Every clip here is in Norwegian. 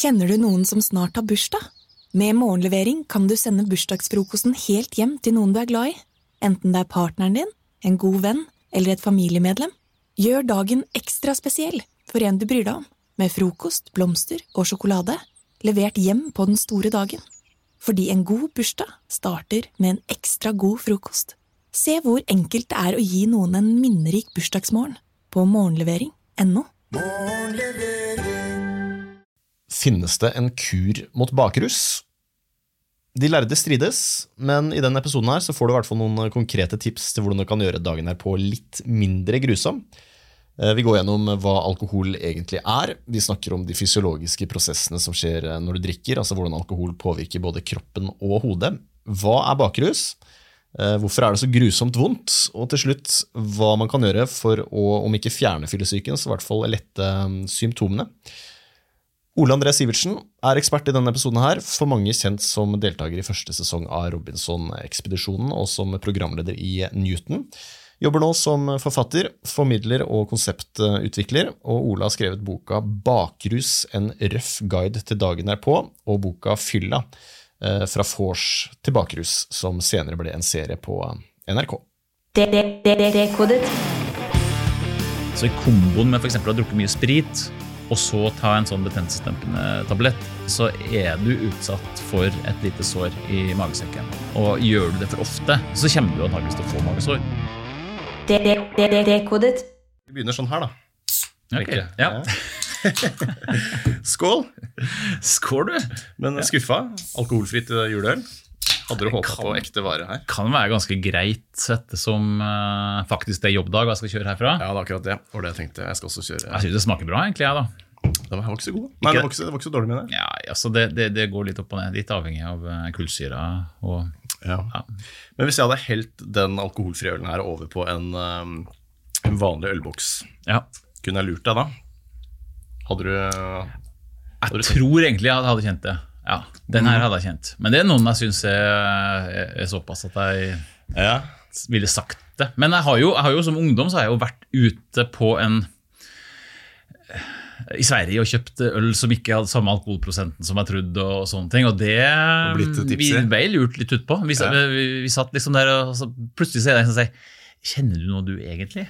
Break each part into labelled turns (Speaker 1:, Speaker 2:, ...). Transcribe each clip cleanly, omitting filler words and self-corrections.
Speaker 1: Kjenner du noen som snart har bursdag? Med morgenlevering kan du sende bursdagsfrokosten helt hjem til noen du er glad i. Enten det er partneren din, en god venn eller et familiemedlem. Gjør dagen ekstra spesiell for en du bryr deg om, med frokost, blomster og sjokolade, levert hjem på den store dagen. Fordi en god bursdag starter med en ekstra god frokost. Se hvor enkelt det er å gi noen en minnerik bursdagsmorgen på morgenlevering.no.
Speaker 2: Finnes det en kur mot bakrus? De lærde strides, men i denne episoden her så får du i hvert fall noen konkrete tips til hvordan du kan gjøre dagen her på litt mindre grusom. Vi går gjennom hva alkohol egentlig er. Vi snakker om de fysiologiske prosessene som skjer når du drikker, altså hvordan alkohol påvirker både kroppen og hodet. Hva er bakrus? Hvorfor er det så grusomt vondt? Og til slutt, hva man kan gjøre for å, om ikke fjerne fyllesyken, så i hvert fall lette symptomene. Ole André Sivertsen er ekspert i denne episoden her, for mange kjent som deltaker i første sesong av Robinson-ekspedisjonen og som programleder i Newton. Jobber nå som forfatter, formidler og konseptutvikler, og Ole har skrevet boka Bakrus, en røff guide til dagen derpå, og boka Fylla, fra vors til bakrus, som senere ble en serie på NRK.
Speaker 3: Dekodet.
Speaker 4: Så i komboen med for eksempel å ha drukket mye sprit, og så ta en sånn betennelsesdempende tablett, så er du utsatt for et lite sår i magesekken. Og gjør du det for ofte, så kommer du antageligvis til å få magesår.
Speaker 3: Dekodet.
Speaker 2: Vi begynner sånn her da.
Speaker 4: Ok, ja.
Speaker 2: Skål!
Speaker 4: Skål du!
Speaker 2: Men skuffa, alkoholfritt juleøl. Hadde du håpet på ekte vare her?
Speaker 4: Kan være ganske greit ettersom faktisk det er jobbdag jeg skal kjøre herfra.
Speaker 2: Ja, det er akkurat det. Og det jeg tenkte, jeg skal også kjøre.
Speaker 4: Jeg synes det smaker bra egentlig, jeg da.
Speaker 2: Den var ikke så god. Nei, det var ikke så dårlig med det.
Speaker 4: Ja, altså det går litt opp og ned, litt avhengig av kullsyra og...
Speaker 2: Ja. Men hvis jeg hadde helt den alkoholfrie ølen her over på en vanlig ølboks, kunne jeg lurt deg da? Hadde du
Speaker 4: Jeg tror egentlig jeg hadde kjent det. Ja, den her hadde jeg kjent. Men det er noen jeg synes er såpass at jeg ville sagt det. Men jeg har jo som ungdom så har jeg jo vært ute på i Sverige og kjøpt øl som ikke hadde samme alkoholprosenten som jeg trodde og sånne ting, og det vi ble lurt litt ut på. Vi satt liksom der, og så plutselig så er det en som sier, kjenner du noe du egentlig?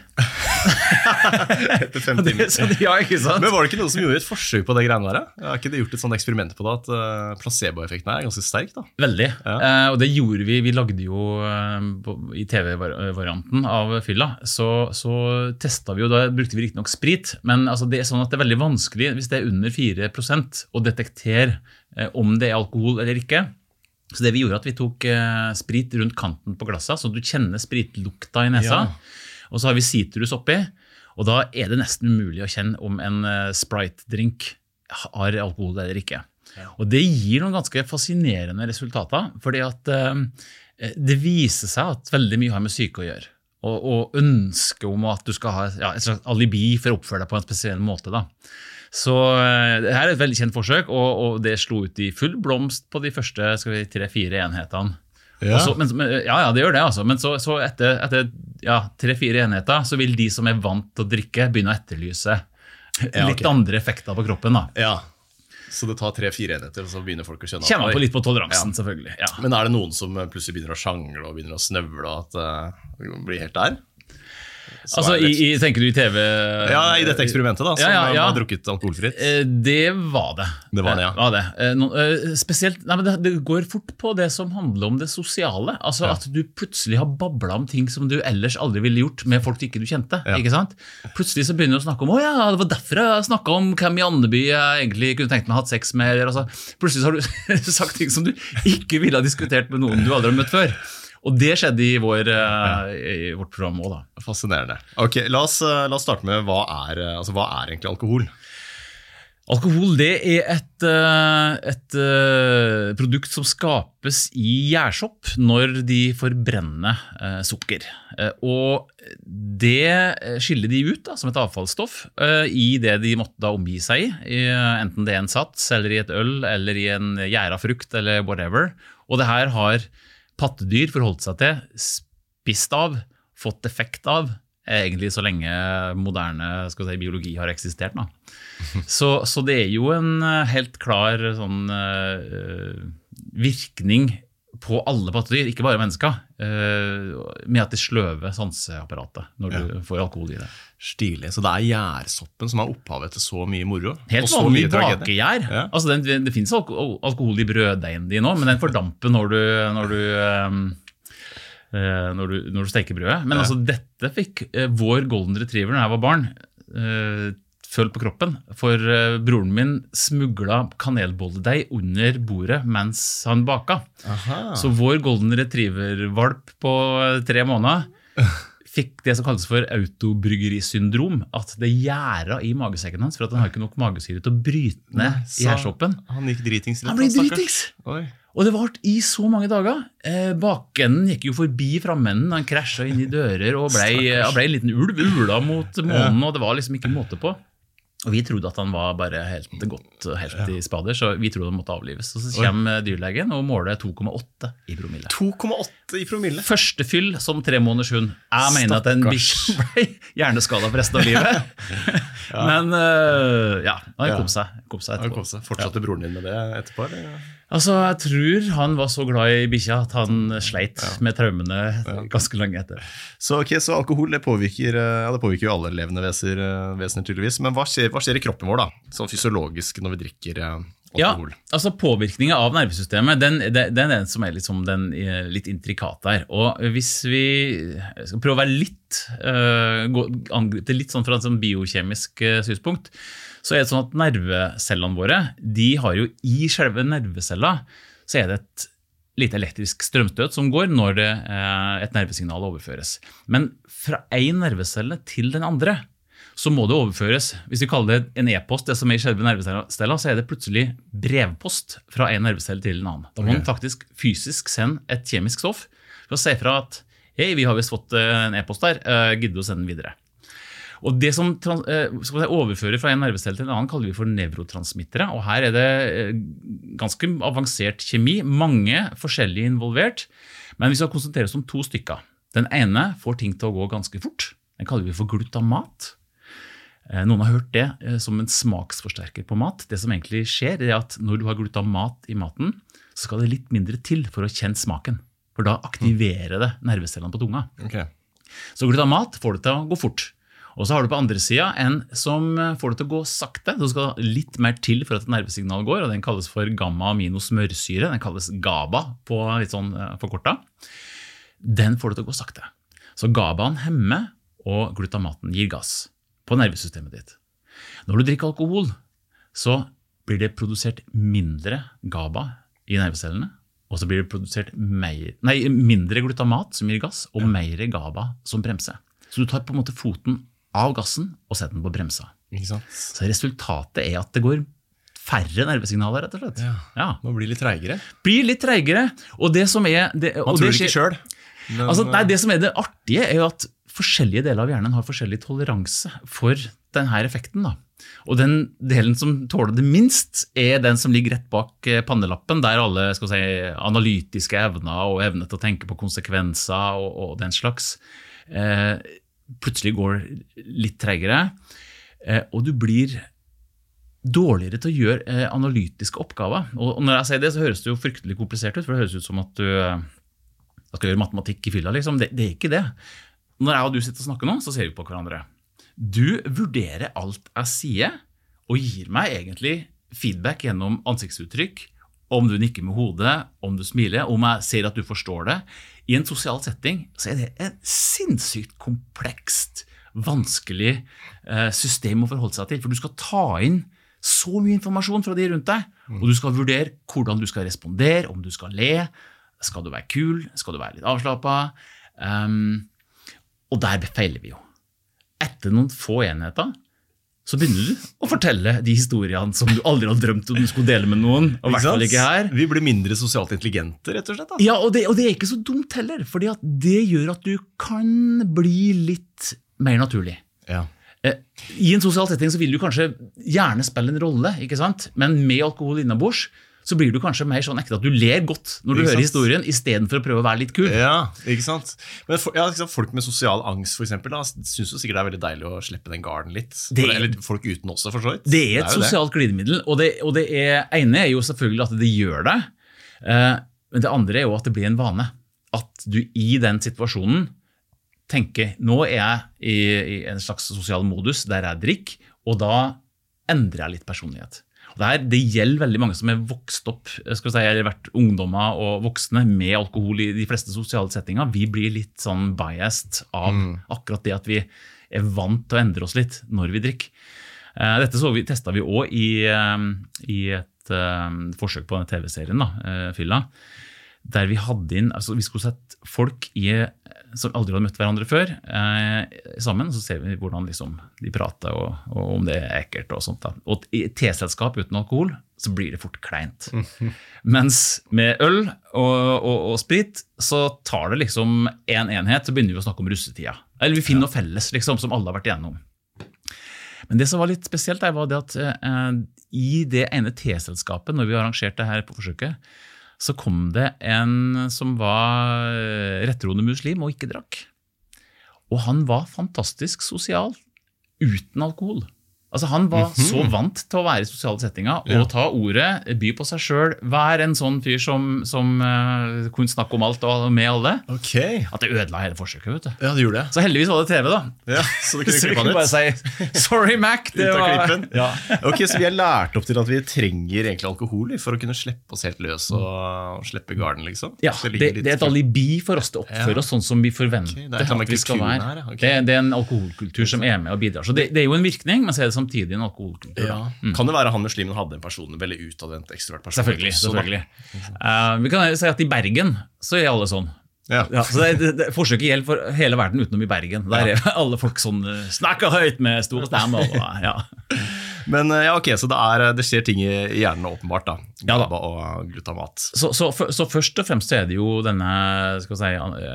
Speaker 2: Etter 5 timer.
Speaker 4: Ja, ikke sant?
Speaker 2: Men var det ikke noe som gjorde et forsøk på det greiene der? Har ikke det gjort et sånt eksperiment på det, at placeboeffekten er ganske sterk da?
Speaker 4: Veldig, og det gjorde vi lagde jo i TV-varianten av Fylla, så testet vi jo, da brukte vi riktig nok sprit, men altså, det er sånn at det er veldig vanskelig, hvis det er under 4%, å detektere om det er alkohol eller ikke. Så det vi gjorde at vi tok sprit rundt kanten på glasset, så du kjenner spritlukta i nesa, og så har vi citrus oppi, og da er det nesten umulig å kjenne om en Sprite-drink har alkohol eller ikke. Og det gir noen ganske fascinerende resultater, fordi at det viser seg at veldig mye har med syke å gjøre, og ønske om at du skal ha et slags alibi for å oppføre deg på en spesiell måte da. Så det her er et veldig kjent forsøk, og det slo ut i full blomst på de første 3-4 enhetene. Ja. Så, det gjør det altså, men så etter 3-4 enheter så vil de som er vant til å drikke begynne å etterlyse litt andre effekter på kroppen da.
Speaker 2: Ja, så det tar 3-4 enheter, og så begynner folk å kjenne
Speaker 4: Kjenner på litt på toleransen selvfølgelig. Ja.
Speaker 2: Men er det noen som plutselig begynner å sjangle og begynner å snøvle, og at det blir helt der?
Speaker 4: Altså, tenker du i TV?
Speaker 2: Ja, i dette eksperimentet da, som har drukket alkoholfritt.
Speaker 4: Det var det.
Speaker 2: Det var det, ja.
Speaker 4: Var det. Spesielt, men det går fort på det som handler om det sosiale. Altså at du plutselig har babblet om ting som du ellers aldri ville gjort med folk du ikke kjente, ikke sant? Plutselig så begynner du å snakke om, det var derfor jeg snakket om hvem i Andeby jeg egentlig kunne tenkt meg å ha hatt sex med, eller, altså, plutselig så har du sagt ting som du ikke ville ha diskutert med noen du aldri har møtt før. Og det skjedde i vårt program også da.
Speaker 2: Fascinerende. Ok, la oss starte med hva er egentlig alkohol?
Speaker 4: Alkohol, det er et produkt som skapes i gjærsopp når de forbrenner sukker. Og det skiller de ut da, som et avfallsstoff i det de måtte da omgi seg i, enten det er en sats, eller i et øl, eller i en gjæra frukt, eller whatever. Og det her har pattedyr forholdt seg til, spist av, fått effekt av, egentlig så lenge moderne biologi har eksistert. Da. Så det jo en helt klar sånn, virkning på alle pattedyr, ikke bare mennesker, med at det sløver sanseapparatet når du får alkohol i det.
Speaker 5: Stilig, så det gjærsoppen som opphavet til så mye moro.
Speaker 4: Helt vanlig bakegjær. Ja. Altså det finnes alkohol i brøddeigen din nå, men den fordamper når du steker brødet. Men altså dette fikk vår golden retriever når jeg var barn, føl på kroppen, for broren min smuglet kanelbolledeig under bordet mens han baka. Aha. Så vår golden retriever-valp på 3 måneder fikk det som kalles for autobryggerisyndrom, at det gjæra i magesekken hans, for at han har ikke nok magesyre til å bryte ned gjærsoppen.
Speaker 5: Han gikk dritings.
Speaker 4: Han ble dritings! Og det var i så mange dager. Bakenden gikk jo forbi framenden, han krasjet inn i dører og ble en liten ulv, ula mot månen, og det var liksom ikke måte på. Og vi trodde at han var bare helt i spader, så vi trodde han måtte avlives. Og så kommer dyrlegen og måler 2,8 i promille.
Speaker 5: 2,8 i promille?
Speaker 4: Første fyll som 3 måneders hund. Jeg mener at den bikkjen ble hjerneskadet for resten av livet. Men han kom seg etterpå.
Speaker 5: Fortsatte broren din med det etterpå? Eller?
Speaker 4: Altså, jeg tror han var så glad i bikkja at han sleit med traumene ganske lenge etter.
Speaker 5: Så alkohol, det påvirker jo alle levende vesener tydeligvis. Men hva skjer i kroppen vår da, sånn fysiologisk når vi drikker alkohol?
Speaker 4: Ja, altså påvirkningen av nervesystemet, den den som liksom den litt intrikat der. Og hvis vi skal prøve å være angripe litt sånn fra et sånn biokjemisk synspunkt, så det sånn at nervecellene våre, de har jo i selve nervecella, så det et lite elektrisk strømstøt som går når et nervesignal overføres. Men fra en nervecelle til den andre, så må det overføres, hvis vi kaller det en e-post, det som i selve nervecella, så det plutselig brevpost fra en nervecelle til en annen. Da må man faktisk fysisk sende et kjemisk stoff for å si fra at, hei, vi har vist fått en e-post der, gidder du å sende den videre. Og det som overfører fra en nervecelle til en annen kaller vi for nevrotransmittere, og her det ganske avansert kjemi, mange forskjellige involvert, men vi skal konsentrere oss om 2 stykker. Den ene får ting til å gå ganske fort, den kaller vi for glutamat. Noen har hørt det som en smaksforsterker på mat. Det som egentlig skjer at når du har glutamat i maten, så skal det litt mindre til for å kjenne smaken, for da aktiverer det nervecellene på tunga.
Speaker 5: Okay. Så
Speaker 4: glutamat får det til å gå fort. Og så har du på andre siden en som får det til å gå sakte. Det skal litt mer til for at nervesignalet går, og den kalles for gamma-aminosmørsyre. Den kalles GABA på litt sånn forkortet. Den får det til å gå sakte. Så GABAen hemmer, og glutamaten gir gass på nervesystemet ditt. Når du drikker alkohol, så blir det produsert mindre GABA i nervecellene, og så blir det produsert mindre glutamat som gir gass, og mer GABA som bremser. Så du tar på en måte foten av gassen og setter den på bremsa. Så resultatet at det går færre nervesignaler, rett og slett.
Speaker 5: Ja. Man blir litt treigere.
Speaker 4: Og det som
Speaker 5: man tror det ikke selv.
Speaker 4: Det som det artige jo at forskjellige deler av hjernen har forskjellig toleranse for denne effekten. Da. Og den delen som tåler det minst den som ligger rett bak pannelappen, der alle analytiske evner og evne til å tenke på konsekvenser og den slags plutselig går litt tregere, og du blir dårligere til å gjøre analytiske oppgaver. Og når jeg sier det, så høres det jo fryktelig komplisert ut, for det høres ut som at du skal gjøre matematikk i fylla, liksom. Det ikke det. Når jeg og du sitter og snakker nå, så ser vi på hverandre. Du vurderer alt jeg sier, og gir meg egentlig feedback gjennom ansiktsuttrykk, om du nikker med hodet, om du smiler, om jeg ser at du forstår det. I en sosial setting så det et sinnssykt komplekst, vanskelig system å forholde seg til, for du skal ta inn så mye informasjon fra de rundt deg, og du skal vurdere hvordan du skal respondere, om du skal le, skal du være kul, skal du være litt avslappet, og der feiler vi jo. Etter noen få enheter, så begynner du å fortelle de historiene som du aldri har drømt om du skulle dele med noen, og i hvert fall ikke her.
Speaker 5: Vi blir mindre sosialt intelligente, rett og slett. Da.
Speaker 4: Ja, og det ikke så dumt heller, fordi at det gjør at du kan bli litt mer naturlig.
Speaker 5: Ja.
Speaker 4: I en sosial setting så vil du kanskje gjerne spille en rolle, ikke sant? Men med alkohol innabords, så blir du kanskje mer sånn ekte at du ler godt når du hører historien, I stedet for å prøve å være litt kul.
Speaker 5: Ja, ikke sant? Men folk med sosial angst, for eksempel, da, synes jo sikkert det veldig deilig å slippe den garden litt. Eller folk uten også, for så vidt.
Speaker 4: Det et sosialt glidemiddel, og det ene jo selvfølgelig at det gjør det, men det andre jo at det blir en vane. At du I den situasjonen tenker, nå jeg I en slags sosial modus der jeg drikker, og da endrer jeg litt personlighet. Det gjelder veldig mange som vokst opp, eller vært ungdommer og voksne med alkohol I de fleste sosiale settinger. Vi blir litt sånn biased av akkurat det at vi vant til å endre oss litt når vi drikker. Dette testet vi også I et forsøk på denne TV-serien, Fylla, der vi hadde inn, altså vi skulle sett folk som aldri hadde møtt hverandre før, sammen, så ser vi hvordan liksom, de prater og om det ekkelt og sånt. Da. Og I teselskap uten alkohol, så blir det fort kleint. Mens med øl og sprit, så tar det liksom en enhet, så begynner vi å snakke om russetida. Eller vi finner noe felles, liksom, som alle har vært igjennom. Men det som var litt spesielt var det at I det ene teselskapet, når vi arrangerte her på forsøket, så kom det en som var rettroende muslim og ikke drakk. Og han var fantastisk sosial, uten alkohol. Altså han var så vant til å være I sosiale settinger, og ta ordet, by på seg selv, være en sånn fyr som kunne snakke om alt og med alle. At det ødela hele forsøket, vet du.
Speaker 5: Ja, det gjorde det.
Speaker 4: Så heldigvis var det TV da.
Speaker 5: Ja, så du kunne
Speaker 4: så
Speaker 5: klippe han ut.
Speaker 4: Bare si, sorry Mac, det var...
Speaker 5: Ja. Ok, så vi har lært opp til at vi trenger egentlig alkohol for å kunne slippe oss helt løs og slippe garden, liksom.
Speaker 4: Ja, det et alibi for oss til å oppføre oss sånn som vi forventer at vi skal være. Det en alkoholkultur som med og bidrar. Så det jo en virkning, men så det samtidig en alkoholkultur.
Speaker 5: Ja. Kan det være han muslimen hadde en person, veldig utadvendt ekstrovert person?
Speaker 4: Selvfølgelig. Vi kan si at I Bergen så alle sånn. Ja, så forsøket gjelder for hele verden utenom I Bergen. Der alle folk sånn, snakker høyt med store stemmer. Ja.
Speaker 5: Men ja, ok, så det skjer ting I hjernen åpenbart da. GABA og glutamat.
Speaker 4: Så først og fremst så det jo denne, skal vi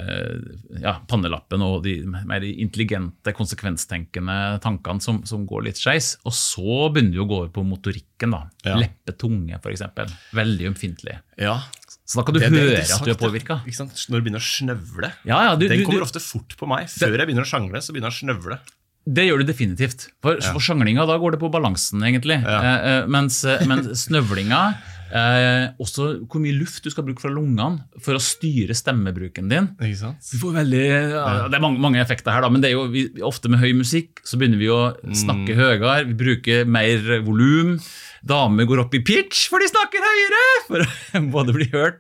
Speaker 4: si, pannelappen og de mer intelligente, konsekvenstenkende tankene som går litt skeis. Og så begynner vi å gå over på motorikken da. Leppe, tunge for eksempel. Veldig ømfintlig. Ja. Så da kan du høre at du påvirket.
Speaker 5: Ikke sant? Når du begynner å snøvle.
Speaker 4: Den
Speaker 5: kommer ofte fort på meg. Før jeg begynner å sjangle, så begynner jeg å snøvle.
Speaker 4: Det gjør du definitivt. For sjanglinga, da går det på balansen egentlig. Mens snøvlinga, også hvor mye luft du skal bruke fra lungene for å styre stemmebruken din.
Speaker 5: Ikke sant?
Speaker 4: Du får veldig, det mange effekter her da, men det jo ofte med høy musikk, så begynner vi å snakke høyere, vi bruker mer volum, damer går opp I pitch, for de snakker høyere, for å både bli hørt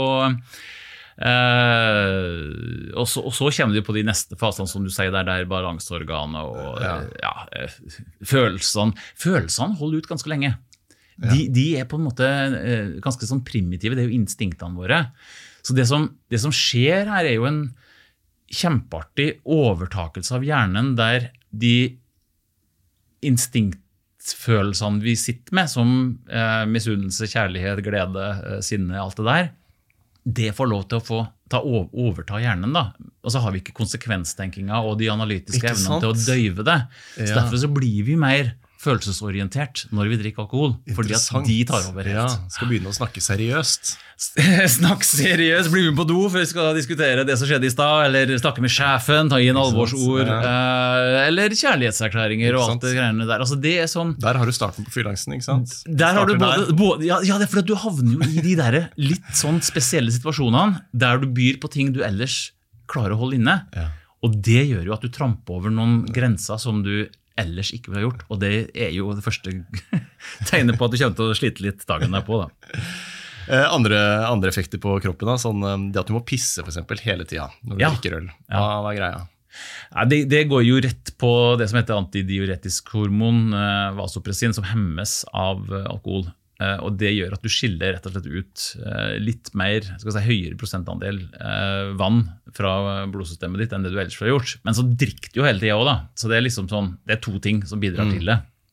Speaker 4: og så kommer du på de neste fasene som du sier der balanseorganet og følelsene holder ut ganske lenge. De på en måte ganske sånn primitive, det jo instinktene våre. Så det som skjer her jo en kjempeartig overtakelse av hjernen der de instinktfølelsene vi sitter med, som misunnelse, kjærlighet, glede, sinne, alt det der, det får lov til å overta hjernen da. Og så har vi ikke konsekvenstenkinga og de analytiske evnene til å døyve det. Så derfor så blir vi mer følelsesorientert når vi drikker alkohol, fordi at de tar over helt.
Speaker 5: Skal begynne å snakke seriøst.
Speaker 4: Snakk seriøst, bli med på do for vi skal diskutere det som skjedde I sted, eller snakke med sjefen, ta inn alvorsord, eller kjærlighetserklæringer og alt det greiene der. Altså det sånn...
Speaker 5: Der har du starten på fylangsen, ikke sant?
Speaker 4: Der har du både det for at du havner jo I de der litt sånn spesielle situasjonene, der du byr på ting du ellers klarer å holde inne. Og det gjør jo at du tramper over noen grenser som du ellers ikke vil ha gjort, og det jo det første tegnet på at du kommer til å slite litt dagen der på da.
Speaker 5: Andre effekter på kroppen da, sånn det at du må pisse for eksempel hele tiden når du drikker øl. Hva greia?
Speaker 4: Det går jo rett på det som heter antidiuretisk hormon, vasopressin, som hemmes av alkohol. Og det gjør at du skiller rett og slett ut litt mer, skal jeg si, høyere prosentandel vann fra blodsystemet ditt enn det du ellers har gjort. Men så drikker du jo hele tiden også da. Så det liksom sånn, det to ting som bidrar til det.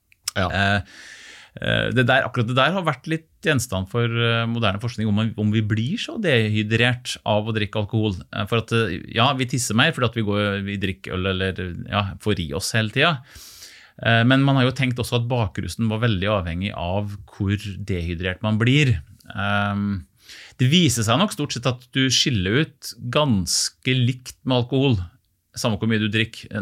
Speaker 4: Akkurat det der har vært litt gjenstand for moderne forskning om vi blir så dehydrert av å drikke alkohol. For at, vi tisser mer fordi at vi drikker øl eller får I oss hele tiden. Men man har jo tenkt også at bakrusen var veldig avhengig av hvor dehydrert man blir. Det viser seg nok stort sett at du skiller ut ganske likt med alkohol, samme hvor mye du drikker.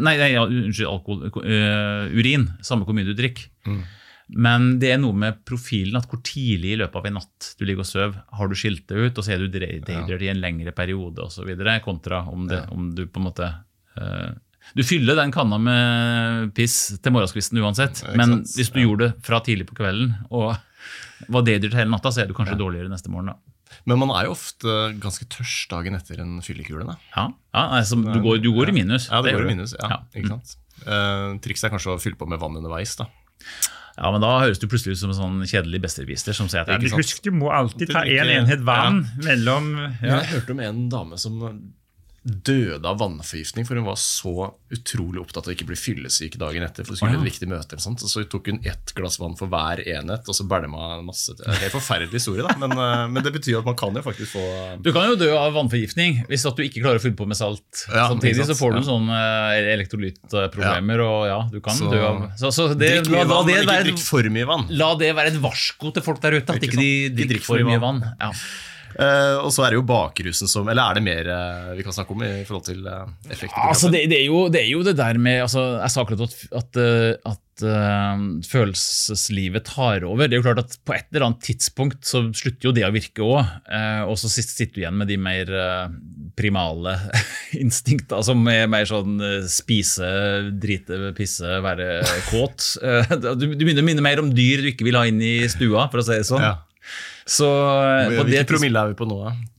Speaker 4: Urin, samme hvor mye du drikker. Men det noe med profilen at hvor tidlig I løpet av en natt du ligger og søv, har du skilt det ut, og så du dehydrert I en lengre periode og så videre, kontra om du på en måte du fyller den kanna med piss til morgenskvisten uansett, men hvis du gjorde det fra tidlig på kvelden og var dehydrert hele natta, så du kanskje dårligere neste morgen da.
Speaker 5: Men man jo ofte ganske tørst dagen etter en fyllekule.
Speaker 4: Ja, altså, du går I minus.
Speaker 5: Ja, det går I minus, ikke sant. Trikset kanskje å fylle på med vann underveis da.
Speaker 4: Ja, men da høres du plutselig ut som en sånn kjedelig besserviser som sier at
Speaker 6: husk, du må alltid ta en enhet vann mellom...
Speaker 5: Jeg hørte om en dame som døde av vannforgiftning, for hun var så utrolig opptatt av å ikke bli fyllesyk dagen etter, for hun skulle ha et viktig møte eller sånt, og så tok hun 1 glass vann for hver enhet, og så bælma masse. Det en forferdelig historie da, men det betyr at man kan jo faktisk få...
Speaker 4: Du kan jo dø av vannforgiftning, hvis at du ikke klarer å fylle på med salt. Samtidig så får du sånne elektrolytproblemer, og du kan dø av...
Speaker 5: Drikk mye vann, men ikke drikk for mye vann.
Speaker 4: La det være et varsko til folk der ute, at ikke de drikker for mye vann. Ja.
Speaker 5: Og så det jo bakrusen som, eller det mer vi kan snakke om I forhold til effekter?
Speaker 4: Altså det jo det der med, altså, jeg sa akkurat at følelseslivet tar over. Det jo klart at på et eller annet tidspunkt så slutter jo det å virke også, og så sitter du igjen med de mer primale instinkter, som mer sånn spise, drite, pisse, være kåt. Du begynner å minne mer om dyr du ikke vil ha inn I stua, for å si det sånn.
Speaker 5: Ja.
Speaker 4: Så,
Speaker 5: hvilke promille vi på nå?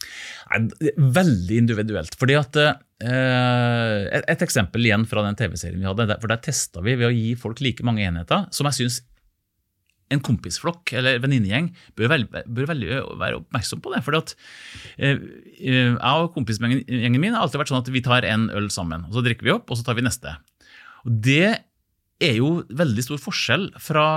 Speaker 4: Veldig individuelt, fordi at et eksempel igjen fra den TV-serien vi hadde, for der testet vi ved å gi folk like mange enheter, som jeg synes en kompisflokk eller venninnegjeng bør være oppmerksom på det, fordi at jeg og kompisgjengen min har alltid vært sånn at vi tar en øl sammen, og så drikker vi opp, og så tar vi neste. Og det jo veldig stor forskjell fra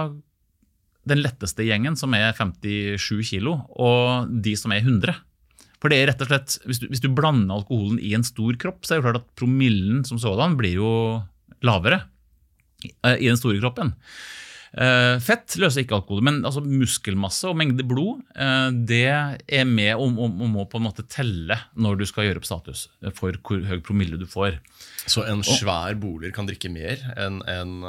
Speaker 4: den letteste gjengen som 57 kilo, og de som 100. For det rett og slett, hvis du blander alkoholen I en stor kropp, så det jo klart at promillen som sådan blir jo lavere I den store kroppen. Fett løser ikke alkohol, men altså muskelmasse og mengde blod, det med å må på en måte telle når du skal gjøre opp status for hvor høy promille du får.
Speaker 5: Så en svær boler kan drikke mer enn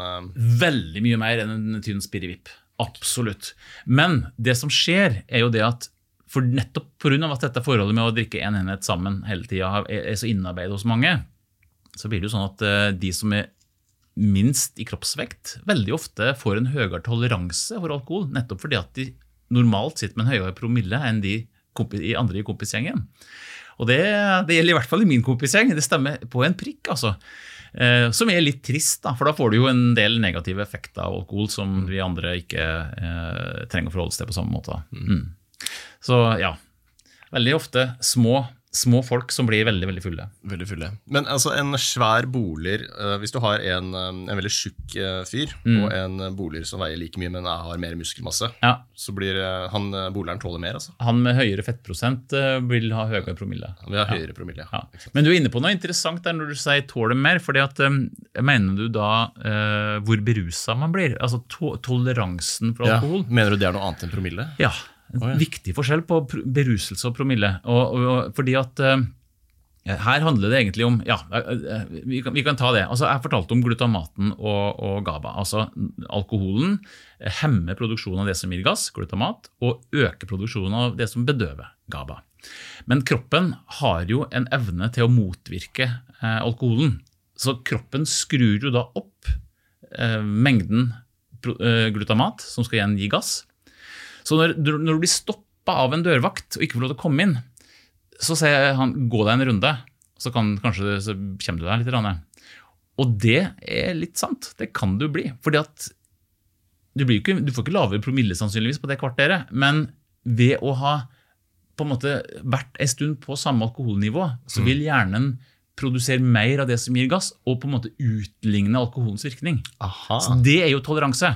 Speaker 4: Veldig mye mer enn en tynn spirivipp. Absolutt. Men det som skjer jo det at for nettopp på grunn av at dette forholdet med å drikke en enhet sammen hele tiden så innarbeidet hos mange, så blir det jo sånn at de som minst I kroppsvekt veldig ofte får en høyere toleranse for alkohol, nettopp fordi at de normalt sitter med en høyere promille enn de andre I kompisgjengen. Og det gjelder I hvert fall I min kompisgjeng, det stemmer på en prikk altså. Som litt trist da, for da får du jo en del negative effekter av alkohol som vi andre ikke trenger å forholde oss til på samme måte. Så ja, veldig ofte små folk som blir veldig, veldig fulle.
Speaker 5: Veldig fulle. Men altså en svær boler, hvis du har en veldig tjukk fyr, og en boler som veier like mye, men har mer muskelmasse, så blir boleren tåler mer altså? Han
Speaker 4: med høyere fettprosent vil ha høyere promille.
Speaker 5: Han vil ha høyere promille, ja.
Speaker 4: Men du inne på noe interessant der når du sier tåler mer, fordi at, mener du da hvor beruset man blir? Altså toleransen for alkohol?
Speaker 5: Mener du det noe annet enn promille?
Speaker 4: Ja. En viktig forskjell på beruselse og promille, og fordi at her handler det egentlig om, vi kan ta det, altså jeg fortalte om glutamaten og GABA, altså alkoholen hemmer produksjonen av det som gir gass, glutamat, og øker produksjonen av det som bedøver GABA. Men kroppen har jo en evne til å motvirke alkoholen, så kroppen skrur jo da opp mengden glutamat som skal igjen gi gass. Så når du blir stoppet av en dørvakt og ikke får lov til å komme inn, så sier han, gå deg en runde, så kanskje så kommer du deg litt rann. Og det litt sant, det kan du bli, fordi at du får ikke lavere promille sannsynligvis på det kvarteret, men ved å ha på en måte vært en stund på samme alkoholnivå, så vil hjernen produsere mer av det som gir gass, og på en måte utligne alkoholens virkning.
Speaker 5: Aha.
Speaker 4: Så det jo toleranse.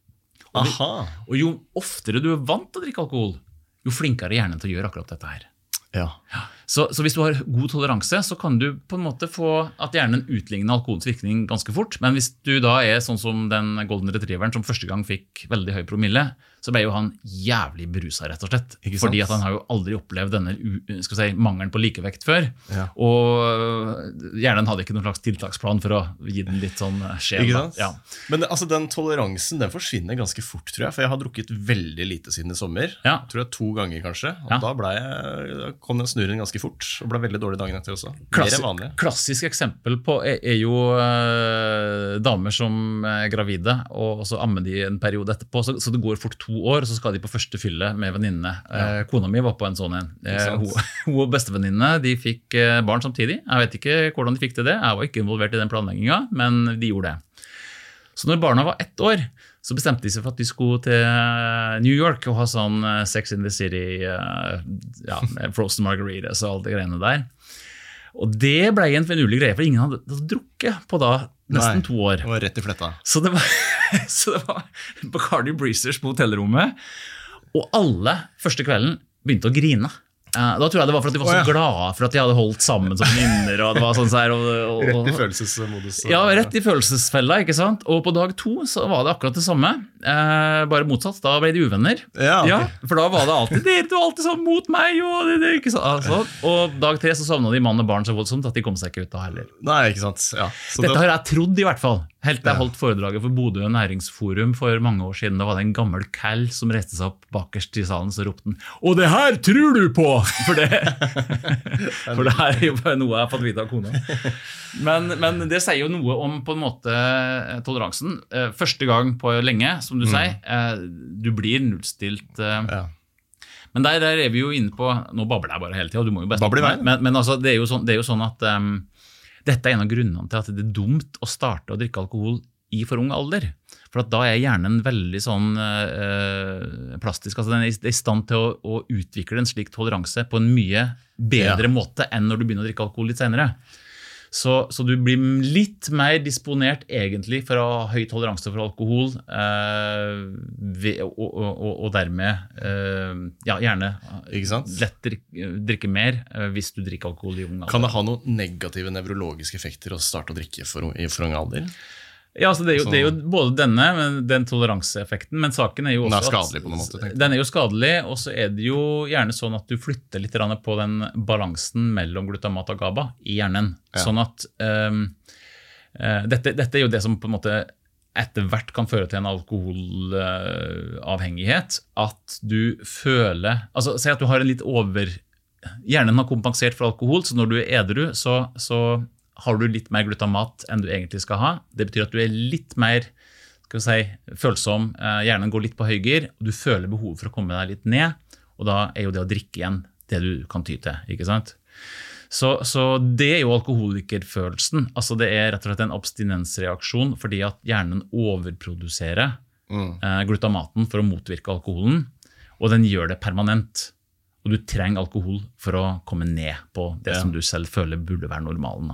Speaker 4: Og jo oftere du vant til å drikke alkohol, jo flinkere hjernen til å gjøre akkurat dette her.
Speaker 5: Ja.
Speaker 4: Så hvis du har god toleranse, så kan du på en måte få at hjernen utligner alkoholens virkning ganske fort. Men hvis du da sånn som den Golden Retrieveren som første gang fikk veldig høy promille, så ble jo han jævlig beruset rett og slett. Fordi at han har jo aldri opplevd denne mangelen på likevekt før. Ja. Og hjernen hadde ikke noen slags tiltaksplan for å gi den litt sånn skjev. Ja.
Speaker 5: Men altså, den toleransen den forsvinner ganske fort, tror jeg. For jeg har drukket veldig lite siden i sommer.
Speaker 4: Ja.
Speaker 5: Tror jeg 2 ganger kanskje. Og da kom den snurren ganske fort. Og ble veldig dårlig dagen etter også. Mer enn vanlig.
Speaker 4: Klassisk eksempel på jo damer som gravide, og så ammer de en periode etterpå. Så det går fort 2 år, så skal de på første fylle med venninnene. Kona mi var på en sånn en. Hun og bestevenninne, de fikk barn samtidig. Jeg vet ikke hvordan de fikk til det. Jeg var ikke involvert i den planleggingen, men de gjorde det. Så når barna var 1 år, så bestemte de seg for at de skulle til New York og ha sånn Sex in the City, frozen margaritas og alt det greiene der. Og det ble en finurlig greie, for ingen hadde drukket på da nesten 2 år.
Speaker 5: Det var rett i fletta.
Speaker 4: Så det var Bacardi Breezers på hotellrommet, og alle første kvelden begynte å grine. Da tror jeg det var for at de var så glade for at de hadde holdt sammen som venninner, og det var sånn så her,
Speaker 5: rett i følelsesmodus.
Speaker 4: Ja, rett i følelsesfella, ikke sant? Og på dag 2 så var det akkurat det samme, bare motsatt, da ble de uvenner. Ja, for da var det alltid, dere to alltid sånn mot meg, og det ikke sant? Altså, og dag 3 så savnet de mann og barn så voldsomt at de kom seg ikke ut da heller.
Speaker 5: Nei, ikke sant? Ja.
Speaker 4: Dette har jeg trodd i hvert fall. Helt til jeg holdt foredraget for Bodø Næringsforum for mange år siden. Da var det en gammel kall som reiste seg opp bakerst i salen, så ropte den, «Og det her tror du på!» For det her jo bare noe jeg har fått vite av kona. Men det sier jo noe om på en måte toleransen. Første gang på lenge, som du sier, du blir nullstilt. Men der vi jo inne på, nå babler jeg bare hele tiden, og du må jo best men altså, det er jo sånn at dette en av grunnene til at det er dumt å starte å drikke alkohol i for ung alder. For at da hjernen veldig sånn plastisk, altså den i stand til å utvikle en slik toleranse på en mye bedre måte enn når du begynner å drikke alkohol litt senere. Så du blir litt mer disponert egentlig for å ha høy toleranse for alkohol, og dermed gjerne lett drikke mer hvis du drikker alkohol i ung alder.
Speaker 5: Kan det ha noen negative nevrologiske effekter å starte å drikke i for ung alder?
Speaker 4: Ja, altså det er jo både den toleranseeffekten, men saken jo også
Speaker 5: den skadelig på noen måte.
Speaker 4: Den jo skadelig, og så det jo gjerne sånn at du flytter litt på den balansen mellom glutamat og GABA i hjernen. Sånn at dette jo det som på en måte etter hvert kan føre til en alkoholavhengighet, at du føler, altså si at du har en litt hjernen har kompensert for alkohol, så når du edru, så har du litt mer glutamat enn du egentlig skal ha. Det betyr at du litt mer følsom, hjernen går litt på høygir, og du føler behov for å komme deg litt ned, og da jo det å drikke igjen det du kan ty til, ikke sant? Så det jo alkoholikerfølelsen, altså det rett og slett en abstinensreaksjon, fordi at hjernen overproduserer glutamaten for å motvirke alkoholen, og den gjør det permanent. Og du trenger alkohol for å komme ned på det som du selv føler burde være normalen.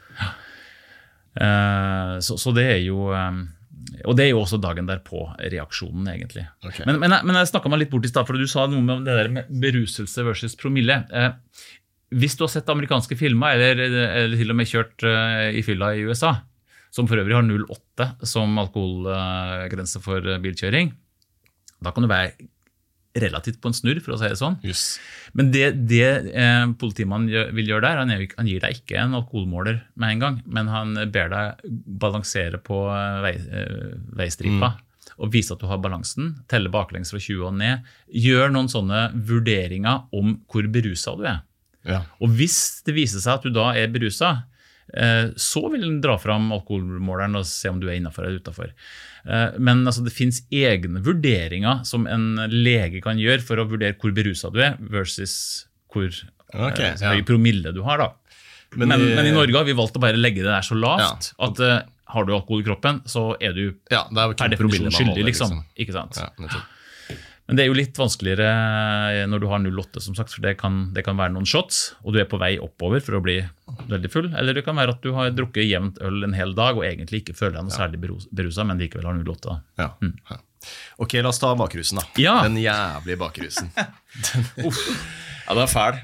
Speaker 4: Så det jo, og det jo også dagen derpå reaksjonen egentlig.
Speaker 5: Okay.
Speaker 4: Men jeg snakket meg litt bort i sted, for du sa noe med det der med beruselse versus promille. Hvis du har sett amerikanske filmer, eller til og med kjørt i fylla i USA, som for øvrig har 0,8 som alkoholgrense for bilkjøring, da kan du være relativt på en snurr, for å si det sånn.
Speaker 5: Yes.
Speaker 4: Men det politimannen vil gjøre der, han gir deg ikke en alkoholmåler med en gang, men han ber deg balansere på veistripa, og vise at du har balansen, telle baklengs fra 20 og ned, gjør noen sånne vurderinger om hvor beruset du Og hvis det viser seg at du da beruset, så vil den dra fram alkoholmåleren og se om du innenfor eller utenfor. Men altså, det finnes egne vurderinger som en lege kan gjøre for å vurdere hvor beruset du versus hvor høy promille du har da. Men i Norge har vi valgt å bare legge det der så lavt at har du alkohol i kroppen, så du per definisjon skyldig, liksom. Ikke sant? Men det jo litt vanskeligere når du har 0,8 som sagt, for det kan være noen shots, og du på vei oppover for å bli veldig full, eller det kan være at du har drukket jevnt øl en hel dag, og egentlig ikke føler deg noe særlig beruset, men likevel har 0,8.
Speaker 5: Ok, la oss ta bakrusen da. Den jævlige bakrusen. Den fæl.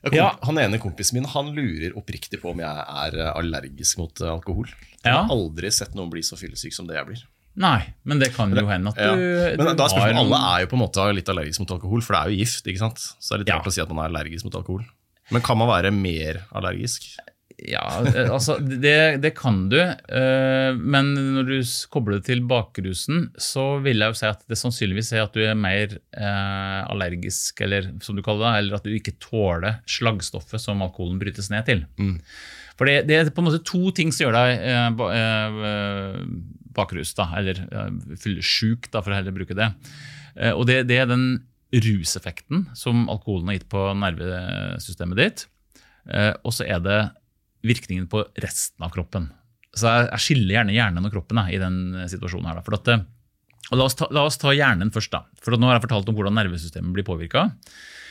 Speaker 5: Han ene kompisen min, han lurer oppriktig på om jeg er allergisk mot alkohol. Jeg har aldri sett noen bli så fyllesyk som det jeg blir.
Speaker 4: Nei, men det kan jo hende at
Speaker 5: Men da spørsmålet, alle er jo på en måte litt allergisk mot alkohol, for det er jo gift, ikke sant? Så det er litt rart å si at man er allergisk mot alkohol. Men kan man være mer allergisk?
Speaker 4: Ja, altså det kan du, men når du kobler det til bakrusen, så vil jeg jo si at det sannsynligvis er at du er mer allergisk, eller som du kaller det, eller at du ikke tåler slagstoffet som alkoholen brytes ned til. For det er på en måte to ting som gjør deg bakrus, da, eller fyllesyk, da, for å heller bruke det. Og det er den ruseffekten som alkoholen har gitt på nervesystemet ditt, og så er det virkningen på resten av kroppen. Så jeg skiller gjerne hjernen og kroppen i den situasjonen her. Da. For at, og la oss ta hjernen først, da. For nå har jeg fortalt om hvordan nervesystemet blir påvirket.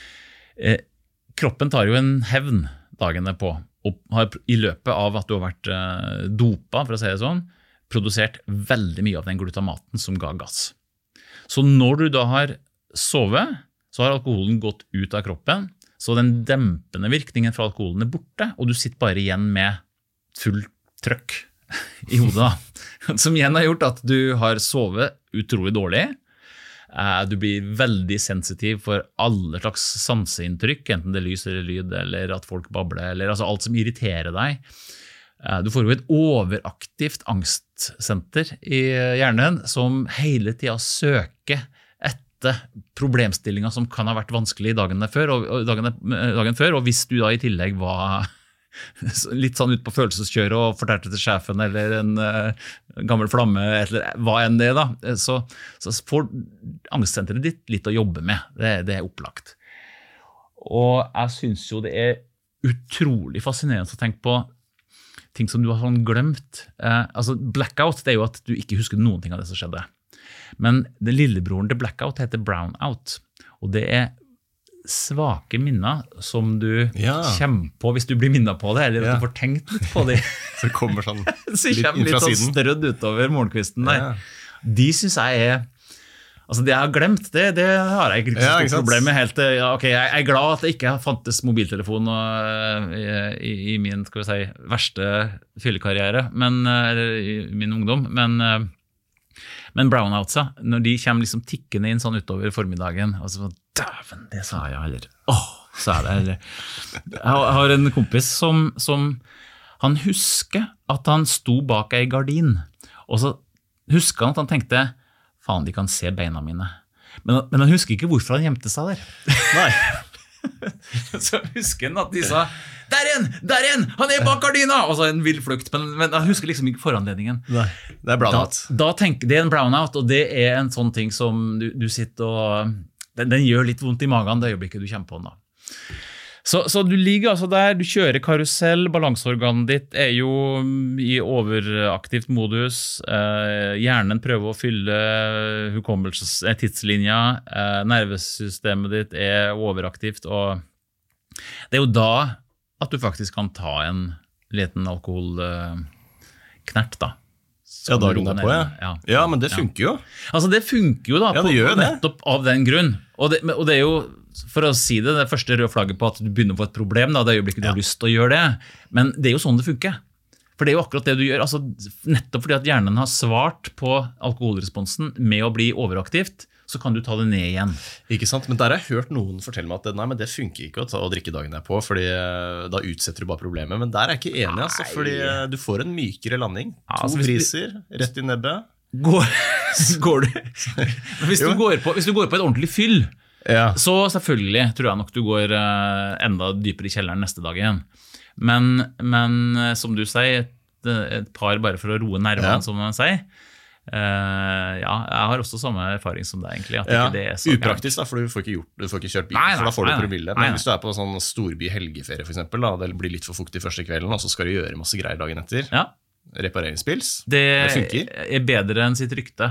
Speaker 4: Kroppen tar jo en hevn dagene på, og har i løpet av at du har vært dopa, for å si det sånn, produsert veldig mye av den glutamaten som ga gass. Så når du da har sovet, så har alkoholen gått ut av kroppen, så den dempende virkningen fra alkoholen er borte, og du sitter bare igjen med full trøkk i hodet, da. Som igjen har gjort at du har sovet utrolig dårlig. Du blir veldig sensitiv for alle slags sanseinntrykk, enten det er lys eller lyd, eller at folk babler, eller altså alt som irriterer deg. Du får jo et overaktivt angstsenter i hjernen som hele tiden søker etter problemstillinger som kan ha vært vanskelig dagen før, og hvis du da i tillegg var litt sånn ut på følelseskjøret og fortalte til sjefen eller en gammel flamme, eller hva enn det da, så får angstsenteret ditt litt å jobbe med, det er opplagt. Og jeg synes jo det er utrolig fascinerende å tenke på ting som du har sånn glemt. Altså blackout, det er jo at du ikke husker noen ting av det som skjedde. Men det lillebroren til blackout heter brownout, og det er svake minner som du kommer på hvis du blir minnet på det, eller at du får tenkt litt på det.
Speaker 5: Så kommer sånn
Speaker 4: så kommer litt sånn strødd utover morgenkvisten der. De synes jeg er, altså det jeg har glemt, det har jeg ikke så stort problem med helt. Ok, jeg er glad at det ikke fantes mobiltelefon i min, skal vi si, verste fyllekarriere, eller i min ungdom, men brownouts, når de kommer liksom tikkende inn sånn utover formiddagen, og så dæven, det sa jeg heller. Sa jeg det heller. Jeg har en kompis som han husker at han sto bak ei gardin, og så husker han at han tenkte, faen, de kan se beina mine. Men han husker ikke hvorfor han gjemte seg der. Nei. Så husker han at de sa, der igjen, han er bak gardina! Og så en vild flukt, men han husker liksom ikke foranledningen.
Speaker 5: Nei, det er brownout.
Speaker 4: Det er en brownout, og det er en sånn ting som du sitter og, den gjør litt vondt i magen det øyeblikket du kommer på den da. Så du ligger altså der, du kjører karusell, balanseorganet ditt er jo i overaktivt modus, hjernen prøver å fylle tidslinja, nervesystemet ditt er overaktivt, og det er jo da at du faktisk kan ta en liten alkoholknert da.
Speaker 5: Ja, dagen er på, ja, men det funker jo.
Speaker 4: Altså det funker jo da, nettopp av den grunn, og det er jo, for å si det første røde flagget på at du begynner å få et problem, da, det øyeblikket du har lyst til å gjøre det, men det er jo sånn det funker. For det er jo akkurat det du gjør, altså nettopp fordi at hjernen har svart på alkoholresponsen med å bli overaktivt, så kan du ta det ned igjen. Ikke sant?
Speaker 5: Men der har jeg hørt noen fortelle meg at nei, men det funker ikke å drikke dagen der på, fordi da utsetter du bare problemet. Men der er jeg ikke enig, altså, fordi du får en mykere landing. To briser, rett i nebbet.
Speaker 4: Går du? Hvis du går på et ordentlig fyll, så selvfølgelig tror jeg nok du går enda dypere i kjelleren neste dag igjen. Men som du sier, et par bare for å roe nervene, som man sier. Jeg har også samme erfaring som deg egentlig, at ikke det er så
Speaker 5: upraktisk da, for du får ikke kjørt bil, for da får du promille. Men hvis du er på sånn storby helgeferie for eksempel, da, det blir litt for fuktig første kvelden, og så skal du gjøre masse greier dagen etter, repareringspils, det funker. Det er bedre enn sitt rykte.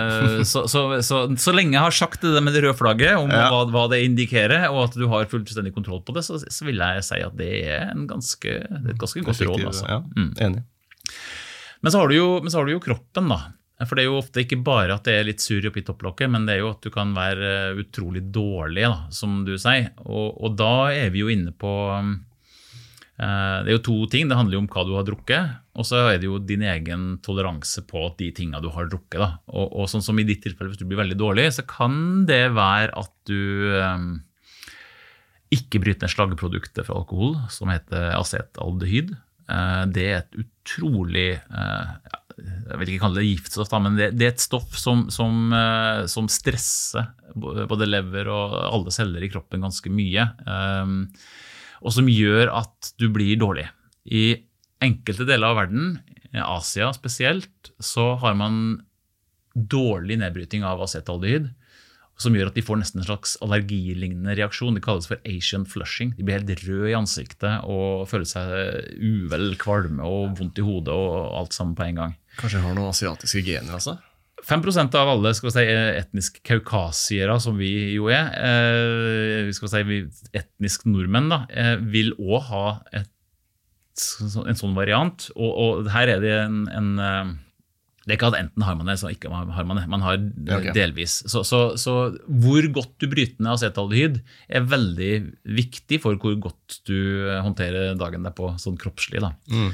Speaker 4: Så lenge jeg har sagt det med det røde flagget om hva det indikerer, og at du har fullstendig kontroll på det, så vil jeg si at det er et ganske godt råd. Altså.
Speaker 5: Enig.
Speaker 4: Men så har du jo kroppen da. For det jo ofte ikke bare at det litt sur oppi topplokket, men det jo at du kan være utrolig dårlig, da, som du sier. Og da vi jo inne på, det jo 2 ting, det handler jo om hva du har drukket, og så det jo din egen toleranse på de tingene du har drukket. Da. Og sånn som i ditt tilfelle, hvis du blir veldig dårlig, så kan det være at du ikke bryter ned slagproduktet fra alkohol, som heter acetaldehyd. Det et utrolig, jeg vil ikke kalle det giftstoff, men det et stoff som stresser både lever og alle celler i kroppen ganske mye, og som gjør at du blir dårlig. I enkelte deler av verden, i Asia spesielt, så har man dårlig nedbryting av acetaldehyd, som gjør at de får nesten en slags allergilignende reaksjon. Det kalles for Asian flushing. De blir helt røde i ansiktet og føler seg uvel, kvalme og vondt i hodet og alt sammen på en gang.
Speaker 5: Kanskje jeg har noen asiatiske gener, altså?
Speaker 4: 5% av alle skal vi si, etnisk kaukasiere, som vi jo vi skal si, etnisk nordmenn, da, vil også ha en sånn variant. Og her det det ikke at enten har man det, så ikke har man det. Man har delvis. Så hvor godt du bryter ned acetaldehyd veldig viktig for hvor godt du håndterer dagen der på sånn kroppslig. Da.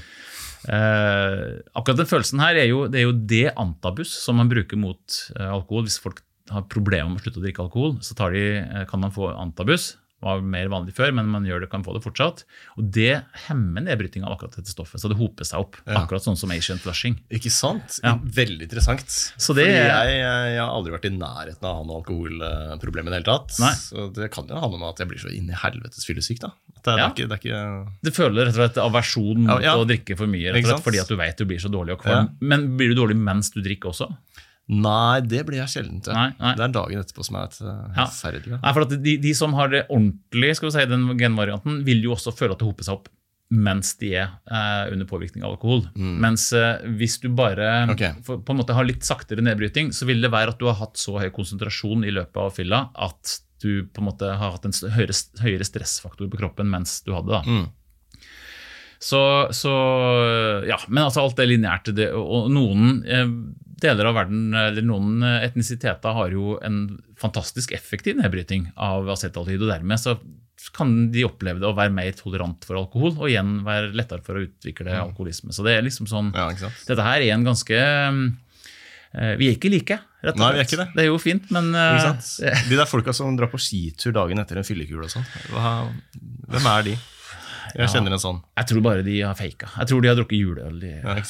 Speaker 4: Akkurat den følelsen her det jo det antabus som man bruker mot alkohol. Hvis folk har problemer med å slutte å drikke alkohol, så kan man få antabus. Det var mer vanlig før, men man kan få det fortsatt. Og det hemmer nedbryting av akkurat dette stoffet, så det hoper seg opp, akkurat sånn som Asian flushing.
Speaker 5: Ikke sant? Ja. Veldig interessant.
Speaker 4: Så det,
Speaker 5: fordi jeg har aldri vært i nærheten av å ha noe alkoholproblem i det hele tatt.
Speaker 4: Nei.
Speaker 5: Så det kan jo handle om at jeg blir så inn i helvetes fyllesyk, da. Det ikke...
Speaker 4: Du føler rett og slett aversjon mot å drikke for mye, rett og slett fordi at du vet du blir så dårlig og kvalm. Men blir du dårlig mens du drikker også?
Speaker 5: Nei, det blir jeg sjelden til.
Speaker 4: Nei.
Speaker 5: Det dagen etterpå som forferdelig.
Speaker 4: Nei, for at de som har det ordentlig, skal vi si, den genvarianten, vil jo også føle at det hoper seg opp mens de under påvirkning av alkohol. Mens hvis du bare på en måte har litt saktere nedbryting, så vil det være at du har hatt så høy konsentrasjon i løpet av fylla at du på en måte har hatt en høyere stressfaktor på kroppen mens du hadde da. Så ja, men altså alt lineært, og noen deler av verden, eller noen etnisiteter har jo en fantastisk effektiv nedbryting av acetaldehyd, og dermed så kan de oppleve det å være mer tolerant for alkohol, og igjen være lettere for å utvikle alkoholisme. Så det liksom sånn, dette her en ganske, vi ikke like, rett og slett.
Speaker 5: Nei, vi ikke det.
Speaker 4: Det jo fint, men...
Speaker 5: De der folka som drar på skitur dagen etter en fyllekul og sånn, hvem de? Jeg kjenner en sånn.
Speaker 4: Jeg tror bare de har feiket. Jeg tror de har drukket juleøl.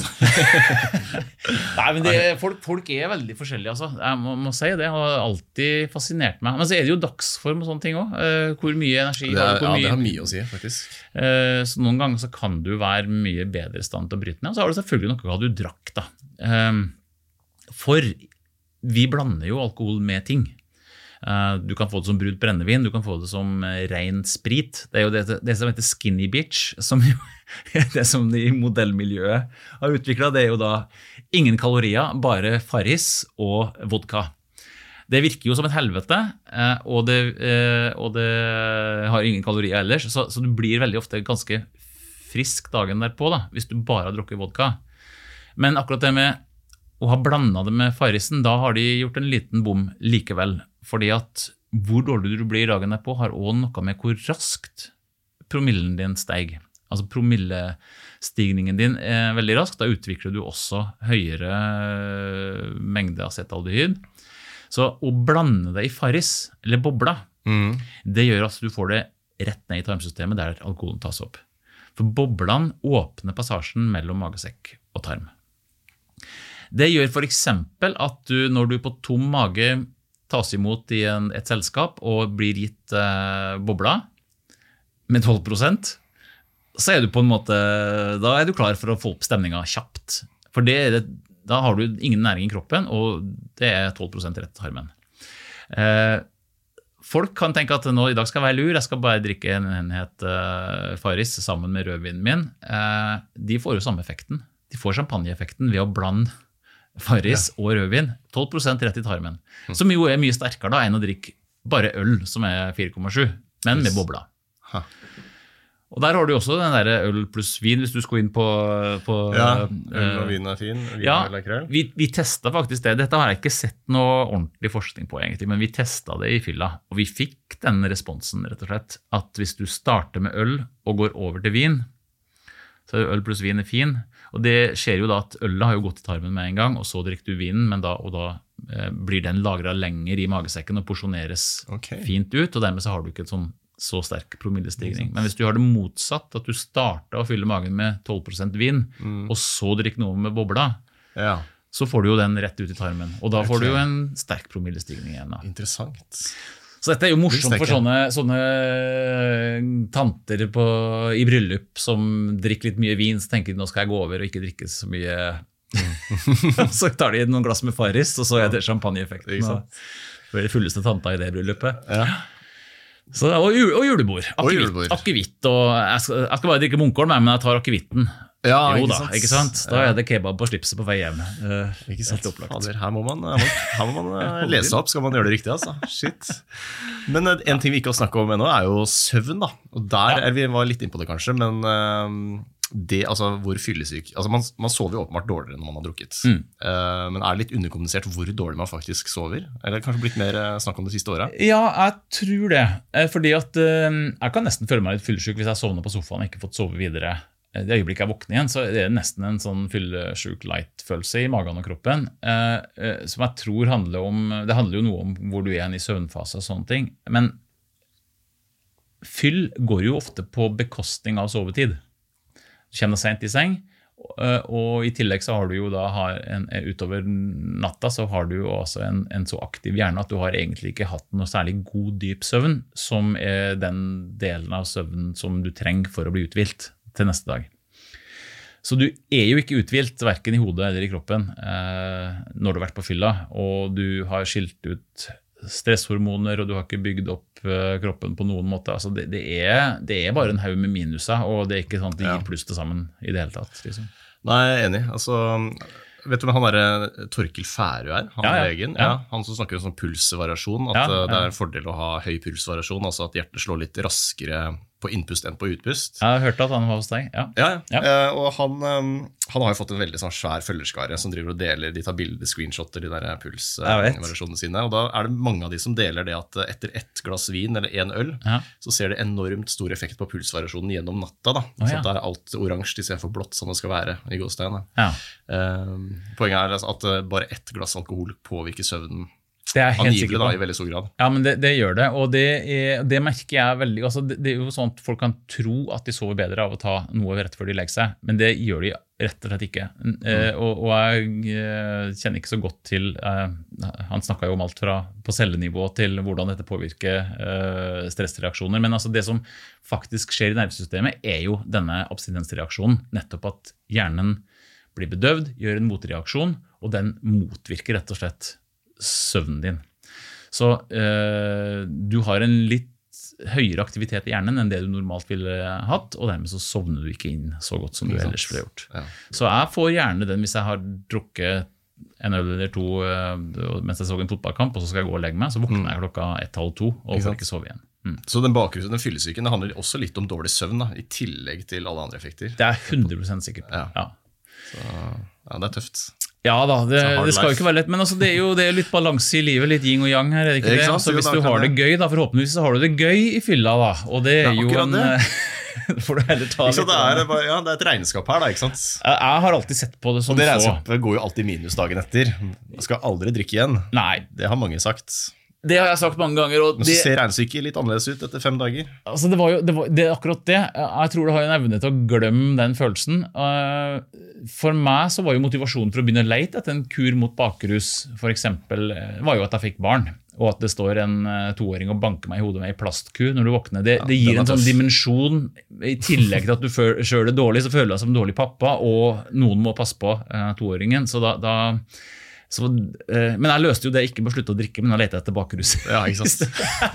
Speaker 4: Nei, men folk veldig forskjellige, altså. Jeg må si det, har alltid fascinert meg. Men så det jo dagsform og sånne ting også. Hvor mye energi har du?
Speaker 5: Det har mye å si, faktisk.
Speaker 4: Så noen ganger så kan du være mye bedre i stand til å bryte ned, og så har du selvfølgelig noe hva du drakk da. For vi blander jo alkohol med ting. Du kan få det som brunt brennevin, du kan få det som ren sprit. Det jo det som heter skinny bitch, som jo det som de i modellmiljøet har utviklet. Det jo da ingen kalorier, bare Farris og vodka. Det virker jo som et helvete, og det har ingen kalorier ellers, så du blir veldig ofte ganske frisk dagen derpå da, hvis du bare har drukket vodka. Men akkurat det med å ha blandet det med Farrisen, da har de gjort en liten bom likevel. Fordi at hvor dårlig du blir dagen derpå har også noe med hvor raskt promillen din steg. Altså promillestigningen din veldig raskt. Da utvikler du også høyere mengde acetaldehyd. Så å blande det i Farris, eller bobla, det gjør at du får det rett ned i tarmsystemet der alkoholen tas opp. For boblan åpner passasjen mellom magesekk og tarm. Det gjør for eksempel at du, når du på tom mage tas imot i et selskap og blir gitt bobla med 12%, så du på en måte, da du klar for å få opp stemningen kjapt. For da har du ingen næring i kroppen, og det 12% rett til tarmen. Folk kan tenke at nå i dag skal jeg være lur, jeg skal bare drikke en enhet Farris sammen med rødvinen min. De får jo samme effekten. De får champagneeffekten ved å blande Farris og rødvin, 12% rett i tarmen, som jo mye sterkere da enn å drikke bare øl, som 4,7, men med bobla. Og der har du også den der øl pluss vin, hvis du skal inn på
Speaker 5: øl og vin fin, vin og lakrell.
Speaker 4: Vi testet faktisk det. Dette har jeg ikke sett noe ordentlig forskning på egentlig, men vi testet det i fylla, og vi fikk den responsen rett og slett, at hvis du starter med øl og går over til vin, så øl pluss vin fin, og det skjer jo da at ølet har jo gått i tarmen med en gang, og så drikker du vinen, men da blir den lagret lenger i magesekken og porsjoneres fint ut, og dermed så har du ikke så sterk promillestigning. Men hvis du har det motsatt, at du starter å fylle magen med 12% vin, og så drikker noe med bobla, så får du jo den rett ut i tarmen. Og da får du jo en sterk promillestigning igjen. Da.
Speaker 5: Interessant.
Speaker 4: Så dette er jo morsomt for sånne tanter i bryllup som drikker litt mye vin, så tenker de nå skal jeg gå over og ikke drikke så mye. Så tar de noen glass med Farris, og så er det champagneeffekten. Så det er det fulleste tanta i det bryllupet. Ja. Så, og julebord, akevitt, og jeg skal bare drikke Munkholm, men jeg tar akevitten. Ja, ikke sant? Da er det kebab på slipset på vei hjem.
Speaker 5: Ikke sant? Her må man lese opp, skal man gjøre det riktig, altså. Shit. Men en ting vi ikke har snakket om ennå er jo søvn da, og der vi var litt inne på det kanskje, men det, altså hvor fyllesyk, altså man sover jo åpenbart dårligere når man har drukket, men det litt underkommunisert hvor dårlig man faktisk sover? Eller kanskje blitt mer snakk om det siste året?
Speaker 4: Ja, jeg tror det, fordi at jeg kan nesten føle meg litt fyllesyk hvis jeg sovner på sofaen og ikke fått sove videre. Det øyeblikket jeg våkner igjen, så er det nesten en sånn fyllesyk light-følelse i magen og kroppen, som jeg tror det handler jo noe om hvor du er i søvnfase og sånne ting, men fyll går jo ofte på bekostning av sovetid. Du kommer sent i seng, og i tillegg så har du jo da utover natta så har du jo også en så aktiv hjerne at du har egentlig ikke hatt noe særlig god dyp søvn, som er den delen av søvnen som du trenger for å bli uthvilt til neste dag. Så du er jo ikke uthvilt, hverken i hodet eller i kroppen, når du har vært på fylla, og du har skilt ut stresshormoner, og du har ikke bygd opp kroppen på noen måte. Altså det er bare en haug med minuser, og det er ikke sånn at det gir pluss til sammen i det hele tatt. Liksom.
Speaker 5: Nei, jeg er enig. Altså, vet du hvem han der Torkel Færø er? Han er legen. Ja. Han som snakker om sånn pulsvariasjon, at det er en fordel å ha høy pulsvariasjon, altså at hjertet slår litt raskere på innpust enn på utpust.
Speaker 4: Jeg har hørt at han var hos deg.
Speaker 5: Og han har jo fått en veldig sånn svær følgerskare som driver og deler, de tar bilder, screenshotter, de der pulsvariasjonene sine, og da er det mange av de som deler det at etter ett glass vin eller en øl, så ser det enormt stor effekt på pulsvariasjonen gjennom natta da. Så det er alt oransje i stedet for blått som det skal være i gåstein. Poenget er at bare ett glass alkohol påvirker søvnen.
Speaker 4: Det er helt sikkert
Speaker 5: da, i veldig stor grad.
Speaker 4: Ja, men det gjør det, og det merker jeg veldig, altså det er jo sånn at folk kan tro at de sover bedre av å ta noe rett før de legger seg, men det gjør de rett og slett ikke. Og jeg kjenner ikke så godt til, han snakket jo om alt fra på cellenivå til hvordan dette påvirker stressreaksjoner, men altså det som faktisk skjer i nervesystemet er jo denne abstinensreaksjonen, nettopp at hjernen blir bedøvd, gjør en motreaksjon, og den motvirker rett og slett søvnen din. Så du har en litt høyere aktivitet i hjernen enn det du normalt ville hatt, og dermed så sovner du ikke inn så godt som du ellers ville gjort. Så jeg får gjerne den hvis jeg har drukket en øl eller to mens jeg så en fotballkamp, og så skal jeg gå og legge meg, så våkner jeg klokka 1:30 og får ikke sove igjen.
Speaker 5: Så den bakgrunnen, den fyllesyken, det handler også litt om dårlig søvn da, i tillegg til alle andre effekter?
Speaker 4: Det er 100% sikkert.
Speaker 5: Så, det er tøft.
Speaker 4: Ja da, det skal jo ikke være lett, men altså, det er jo litt balanse i livet, litt yin og yang her, er det ikke det? Altså, hvis du har det gøy da, forhåpentligvis så har du det gøy i fylla da, og det er jo en... får du heller ta litt.
Speaker 5: Det er et regnskap her da, ikke sant?
Speaker 4: Jeg har alltid sett på det som så.
Speaker 5: Og det regnskapet går jo alltid minus dagen etter. Man skal aldri drikke igjen.
Speaker 4: Nei.
Speaker 5: Det har mange sagt.
Speaker 4: Det har jeg sagt mange ganger. Og
Speaker 5: men så ser regnestykket litt annerledes ut etter 5 dager.
Speaker 4: Altså det er akkurat det. Jeg tror du har en evne til å glemme den følelsen. For meg så var jo motivasjonen for å begynne å lete etter en kur mot bakrus, for eksempel, var jo at jeg fikk barn. Og at det står en 2-åring og banker meg i hodet med en plastku når du våkner. Det gir en sånn dimensjon, i tillegg til at du selv er dårlig, så føler du deg som en dårlig pappa, og noen må passe på 2-åringen. Men jeg løste jo det ikke på å slutte å drikke, men jeg leter etter bakrus.
Speaker 5: Ja, ikke sant?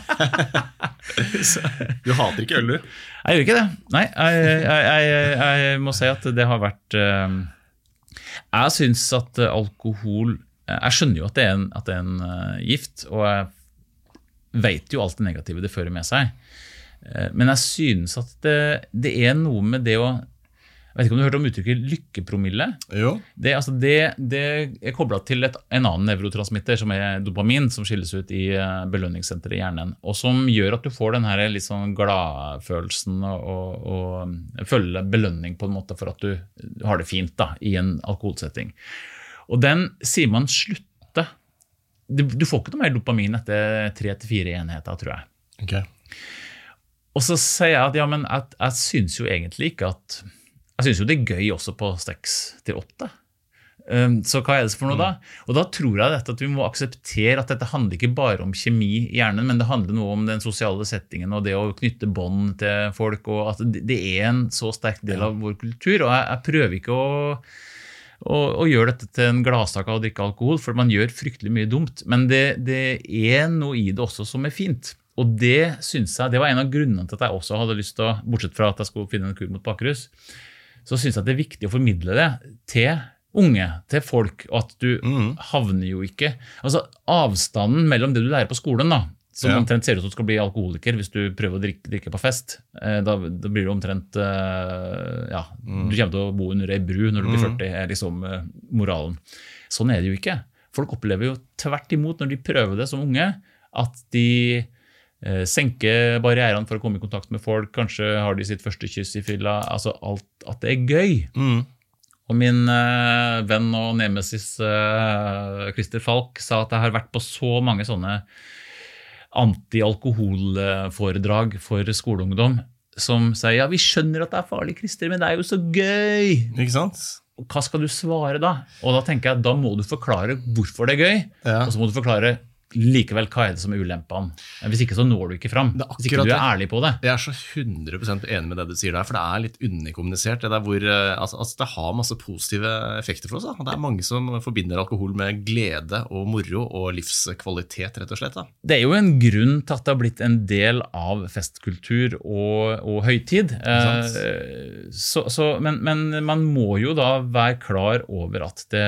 Speaker 5: Du hater ikke øl, du?
Speaker 4: Jeg gjør ikke det. Nei, jeg må si at det har vært... Jeg synes at alkohol... Jeg skjønner jo at det er en gift, og jeg vet jo alt det negative det fører med seg. Men jeg synes at det noe med det å jeg vet ikke om du har hørt om uttrykket lykkepromille?
Speaker 5: Jo.
Speaker 4: Det koblet til en annen nevrotransmitter som dopamin, som skilles ut i belønningssenteret i hjernen, og som gjør at du får den her litt sånn gladfølelsen og føler belønning på en måte for at du har det fint da, i en alkoholsetting. Og den sier man slutte. Du får ikke noe mer dopamin etter 3 til 4 enheter, tror jeg.
Speaker 5: Ok.
Speaker 4: Og så sier jeg at ja, men jeg synes jo egentlig ikke at jeg synes jo det gøy også på 6 til 8. Så hva det for noe da? Og da tror jeg at vi må akseptere at dette handler ikke bare om kjemi i hjernen, men det handler noe om den sosiale settingen og det å knytte bånd til folk, og at det en så sterk del av vår kultur, og jeg prøver ikke å gjøre dette til en gladsak av å drikke alkohol, for man gjør fryktelig mye dumt, men det noe i det også som fint. Og det synes jeg, det var en av grunnene til at jeg også hadde lyst til å, bortsett fra at jeg skulle finne en kur mot bakrus, så synes jeg det viktig å formidle det til unge, til folk, og at du havner jo ikke, altså avstanden mellom det du lærer på skolen da, som omtrent ser ut som du skal bli alkoholiker hvis du prøver å drikke på fest, da blir du omtrent, du kommer til å bo under en bru når du blir 40, liksom moralen. Sånn det jo ikke. Folk opplever jo tvert imot når de prøver det som unge, at de senke barrierene for å komme i kontakt med folk, kanskje har de sitt første kyss i fylla, altså alt, at det gøy. Og min venn og nemesis Christer Falk sa at jeg har vært på så mange sånne anti-alkoholforedrag for skoleungdom, som sier, ja, vi skjønner at det farlig, Christer, men det jo så gøy.
Speaker 5: Ikke sant?
Speaker 4: Og hva skal du svare da? Og da tenker jeg, da må du forklare hvorfor det gøy, og så må du forklare likevel hva det som ulempene. Hvis ikke så når du ikke fram. Hvis ikke du ærlig på det.
Speaker 5: Jeg så 100% enig med det du sier der, for det litt underkommunisert. Det hvor, altså, det har masse positive effekter for oss. Da. Det mange som forbinder alkohol med glede og moro og livskvalitet, rett og slett. Da.
Speaker 4: Det jo en grunn til at det har blitt en del av festkultur og høytid. Men man må jo da være klar over at det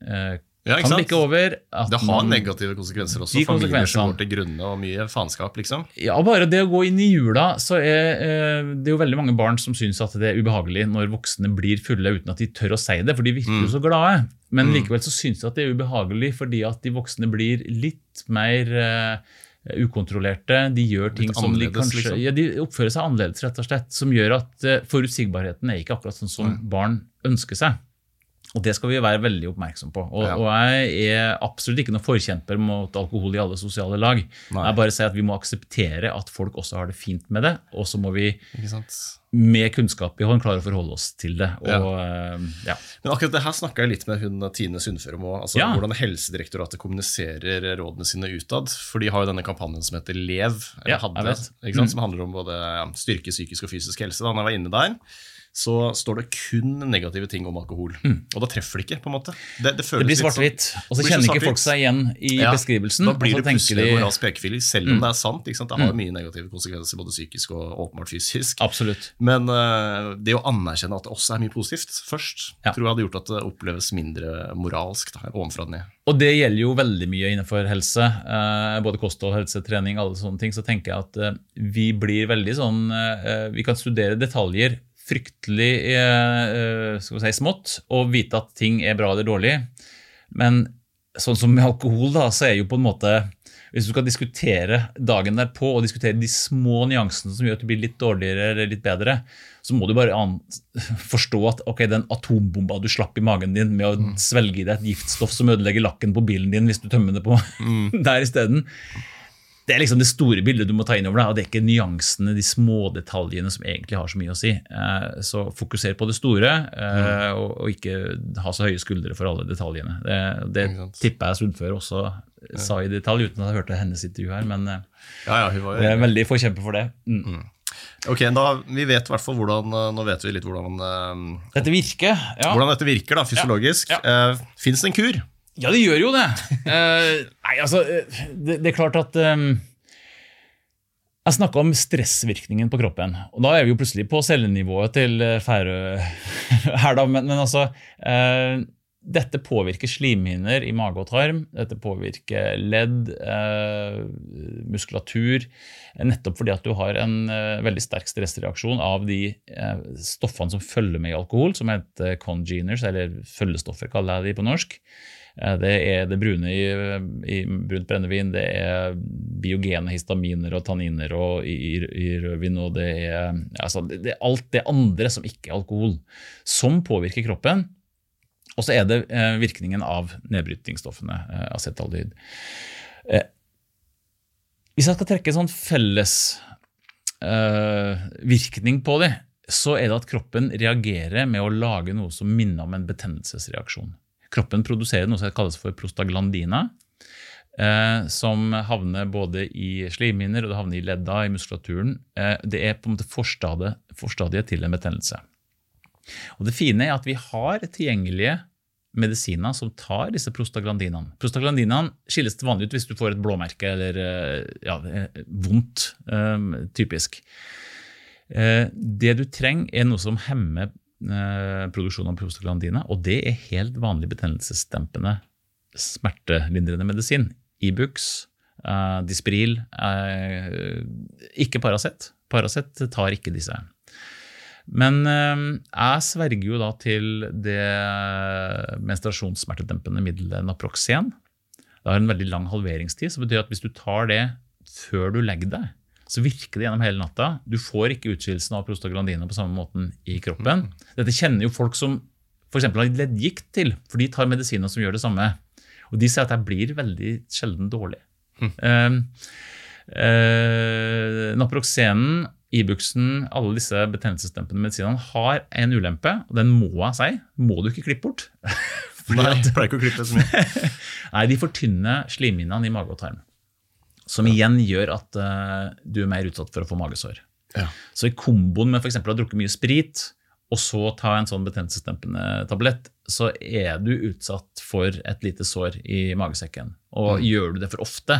Speaker 4: kan bikke over.
Speaker 5: Det har negative konsekvenser også. Familier som går til grunne og mye faenskap, liksom. Ja,
Speaker 4: bare det å gå inn i jula, så det jo veldig mange barn som synes at det ubehagelig når voksne blir fulle uten at de tør å si det, for de virker jo så glade. Men likevel så synes de at det ubehagelig fordi at de voksne blir litt mer ukontrollerte. De gjør ting som de kanskje... Liksom. Ja, de oppfører seg annerledes, rett og slett, som gjør at forutsigbarheten ikke akkurat sånn som barn ønsker seg. Og det skal vi være veldig oppmerksom på. Og jeg absolutt ikke noen forkjemper mot alkohol i alle sosiale lag. Jeg bare sier at vi må akseptere at folk også har det fint med det, og så må vi med kunnskap i hånd klare å forholde oss til det.
Speaker 5: Men akkurat det her snakket jeg litt med hun Tine Sundfør om, altså hvordan Helsedirektoratet kommuniserer rådene sine utad, for de har jo denne kampanjen som heter LEV, som handler om både styrke, psykisk og fysisk helse. Da jeg var inne der, så står det kun negative ting om alkohol. Og da treffer det ikke, på en måte. Det
Speaker 4: blir svart-hvitt, og så kjenner ikke folk seg igjen i beskrivelsen.
Speaker 5: Da blir det plutselig moralsk pekefiler, selv om det sant. Ikke sant? Det har mye negative konsekvenser, både psykisk og åpenbart fysisk.
Speaker 4: Absolutt.
Speaker 5: Men det å anerkjenne at det også mye positivt først, tror jeg hadde gjort at det oppleves mindre moralsk da, ovenfra og ned.
Speaker 4: Og det gjelder jo veldig mye innenfor helse, både kosthold, helse, trening, alle sånne ting, så tenker jeg at vi blir veldig sånn, vi kan studere detaljer fryktelig skal vi si, smått, og vite at ting bra eller dårlig. Men sånn som med alkohol da, så jo på en måte, hvis du skal diskutere dagen derpå, og diskutere de små nyansene som gjør at det blir litt dårligere eller litt bedre, så må du bare forstå at den atombomba du slapp i magen din med å svelge i deg et giftstoff som ødelegger lakken på bilen din hvis du tømmer det på der i stedet. Det liksom det store bildet du må ta inn over deg, og det ikke nyansene, de små detaljene som egentlig har så mye å si. Så fokuser på det store, og ikke ha så høye skuldre for alle detaljene. Det tipper jeg Sundfør også sa i detalj, uten at jeg hørte hennes intervju her, men jeg veldig forkjemper for det.
Speaker 5: Ok, da, vi vet I hvert fall nå vet vi litt hvordan
Speaker 4: dette virker,
Speaker 5: hvordan dette virker da, fysiologisk. Finnes det en kur?
Speaker 4: Ja, det gjør jo det. Nei, altså, det klart at jeg snakket om stressvirkningen på kroppen, og da vi jo plutselig på cellenivået til Færø her da, men altså, dette påvirker slimhinner i mage og tarm, dette påvirker ledd, muskulatur, nettopp fordi at du har en veldig sterk stressreaksjon av de stoffene som følger med i alkohol, som heter congeners, eller følgestoffer kaller jeg de på norsk. Det det brune i brunt brennevin, det biogene histaminer og tanniner og i rødvin, og det altså, det alt det andre som ikke alkohol, som påvirker kroppen. Og så det virkningen av nedbrytningsstoffene, acetaldehyd. Hvis jeg skal trekke en sånn felles virkning på det, så det at kroppen reagerer med å lage noe som minner om en betennelsesreaksjon. Kroppen produserer noe som kalles for prostaglandina, som havner både i slimhinner og det havner i ledda, i muskulaturen. Det på en måte forstadiet til en betennelse. Og det fine at vi har tilgjengelige medisiner som tar disse prostaglandinene. Prostaglandinene skilles til vanlig ut hvis du får et blåmerke eller vondt, typisk. Det du trenger noe som hemmer produksjonen av prostaglandina, og det helt vanlig betennelsesdempende smertelindrende medisin. Ibux, Dispril, ikke Paracet. Paracet tar ikke disse. Men jeg sverger jo da til det menstruasjonssmertedempende middelet Naproxen. Det har en veldig lang halveringstid, så betyr at hvis du tar det før du legger deg, så virker det gjennom hele natta. Du får ikke utskillelsen av prostaglandina på samme måten i kroppen. Dette kjenner jo folk som for eksempel har leddgikt til, for de tar medisiner som gjør det samme. Og de sier at jeg blir veldig sjelden dårlig. Naproxenen, Ibuxen, alle disse betennelsesdempende medisinene har en ulempe, og den må jeg si, må du ikke klippe bort.
Speaker 5: Nei, jeg pleier ikke å klippe det så mye.
Speaker 4: Nei, de fortynner slimhinnene i mage og tarm, som igjen gjør at du mer utsatt for å få magesår.
Speaker 5: Ja.
Speaker 4: Så i komboen med for eksempel å drukke mye sprit, og så ta en sånn betennelsesdempende tablett, så du utsatt for et lite sår i magesekken. Og gjør du det for ofte,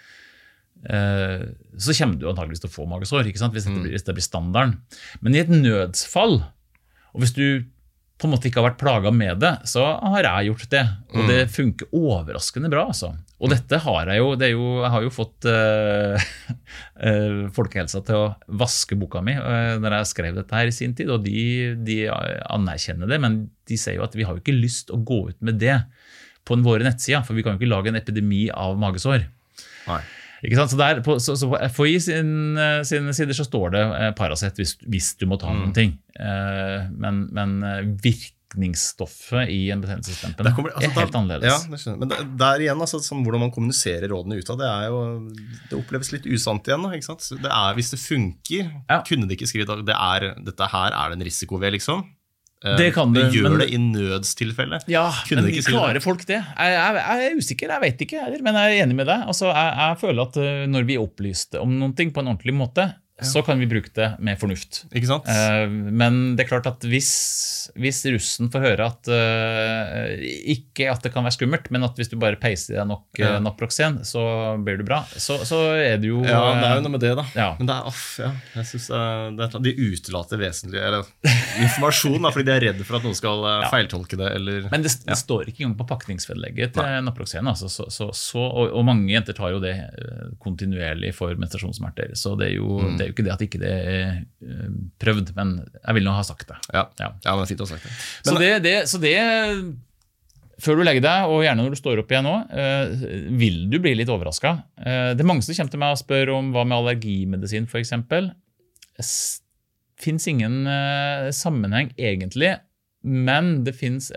Speaker 4: så kommer du antageligvis til å få magesår, ikke sant? Hvis det blir standarden. Men i et nødsfall, og hvis du på en måte ikke har vært plaget med det, så har jeg gjort det, og det funker overraskende bra, altså. Og dette har jeg jo, jeg har jo fått Folkehelsa til å vaske boka mi når jeg skrev dette her i sin tid, og de anerkjenner det, men de sier jo at vi har jo ikke lyst å gå ut med det på våre nettsider, for vi kan jo ikke lage en epidemi av magesår.
Speaker 5: Nei.
Speaker 4: Ikke sant? Så FHI sin sider så står det Paracet hvis du må ta noen ting. Men virkningsstoffet i en betennelsesdempen helt annerledes.
Speaker 5: Ja, det skjønner. Men der igjen, altså, sånn, hvordan man kommuniserer rådene ut av, det oppleves litt usant igjen. Ikke sant? Hvis det funker, kunne de ikke skrive dette her det en risiko ved, liksom.
Speaker 4: Det kan du,
Speaker 5: gjør det i nødstilfelle.
Speaker 4: Ja, men klarer folk det? Jeg usikker, jeg vet ikke, men jeg enig med deg. Altså, jeg føler at når vi opplyste om noen ting på en ordentlig måte, så kan vi bruke det med fornuft.
Speaker 5: Ikke sant?
Speaker 4: Men det klart at hvis russen får høre at ikke at det kan være skummelt, men at hvis du bare peiser deg nok Naproxen, så blir du bra, så det jo...
Speaker 5: Ja, det jo noe med det da.
Speaker 4: Ja.
Speaker 5: Men jeg synes de utelater vesentlig informasjon, da, fordi de redde for at noen skal feiltolke det. Eller,
Speaker 4: men det står ikke engang på pakningsvedlegget til Naproxen, altså, og mange jenter tar jo det kontinuerlig for menstruasjonssmerter, så det jo ikke det at ikke det prøvd, men jeg vil nå ha sagt det.
Speaker 5: Ja, men det fint å ha sagt det.
Speaker 4: Så det før du legger deg, og gjerne når du står opp igjen nå, vil du bli litt overrasket. Det mange som kommer til meg og spør om hva med allergimedisin for eksempel. Det finnes ingen sammenheng egentlig, men det finnes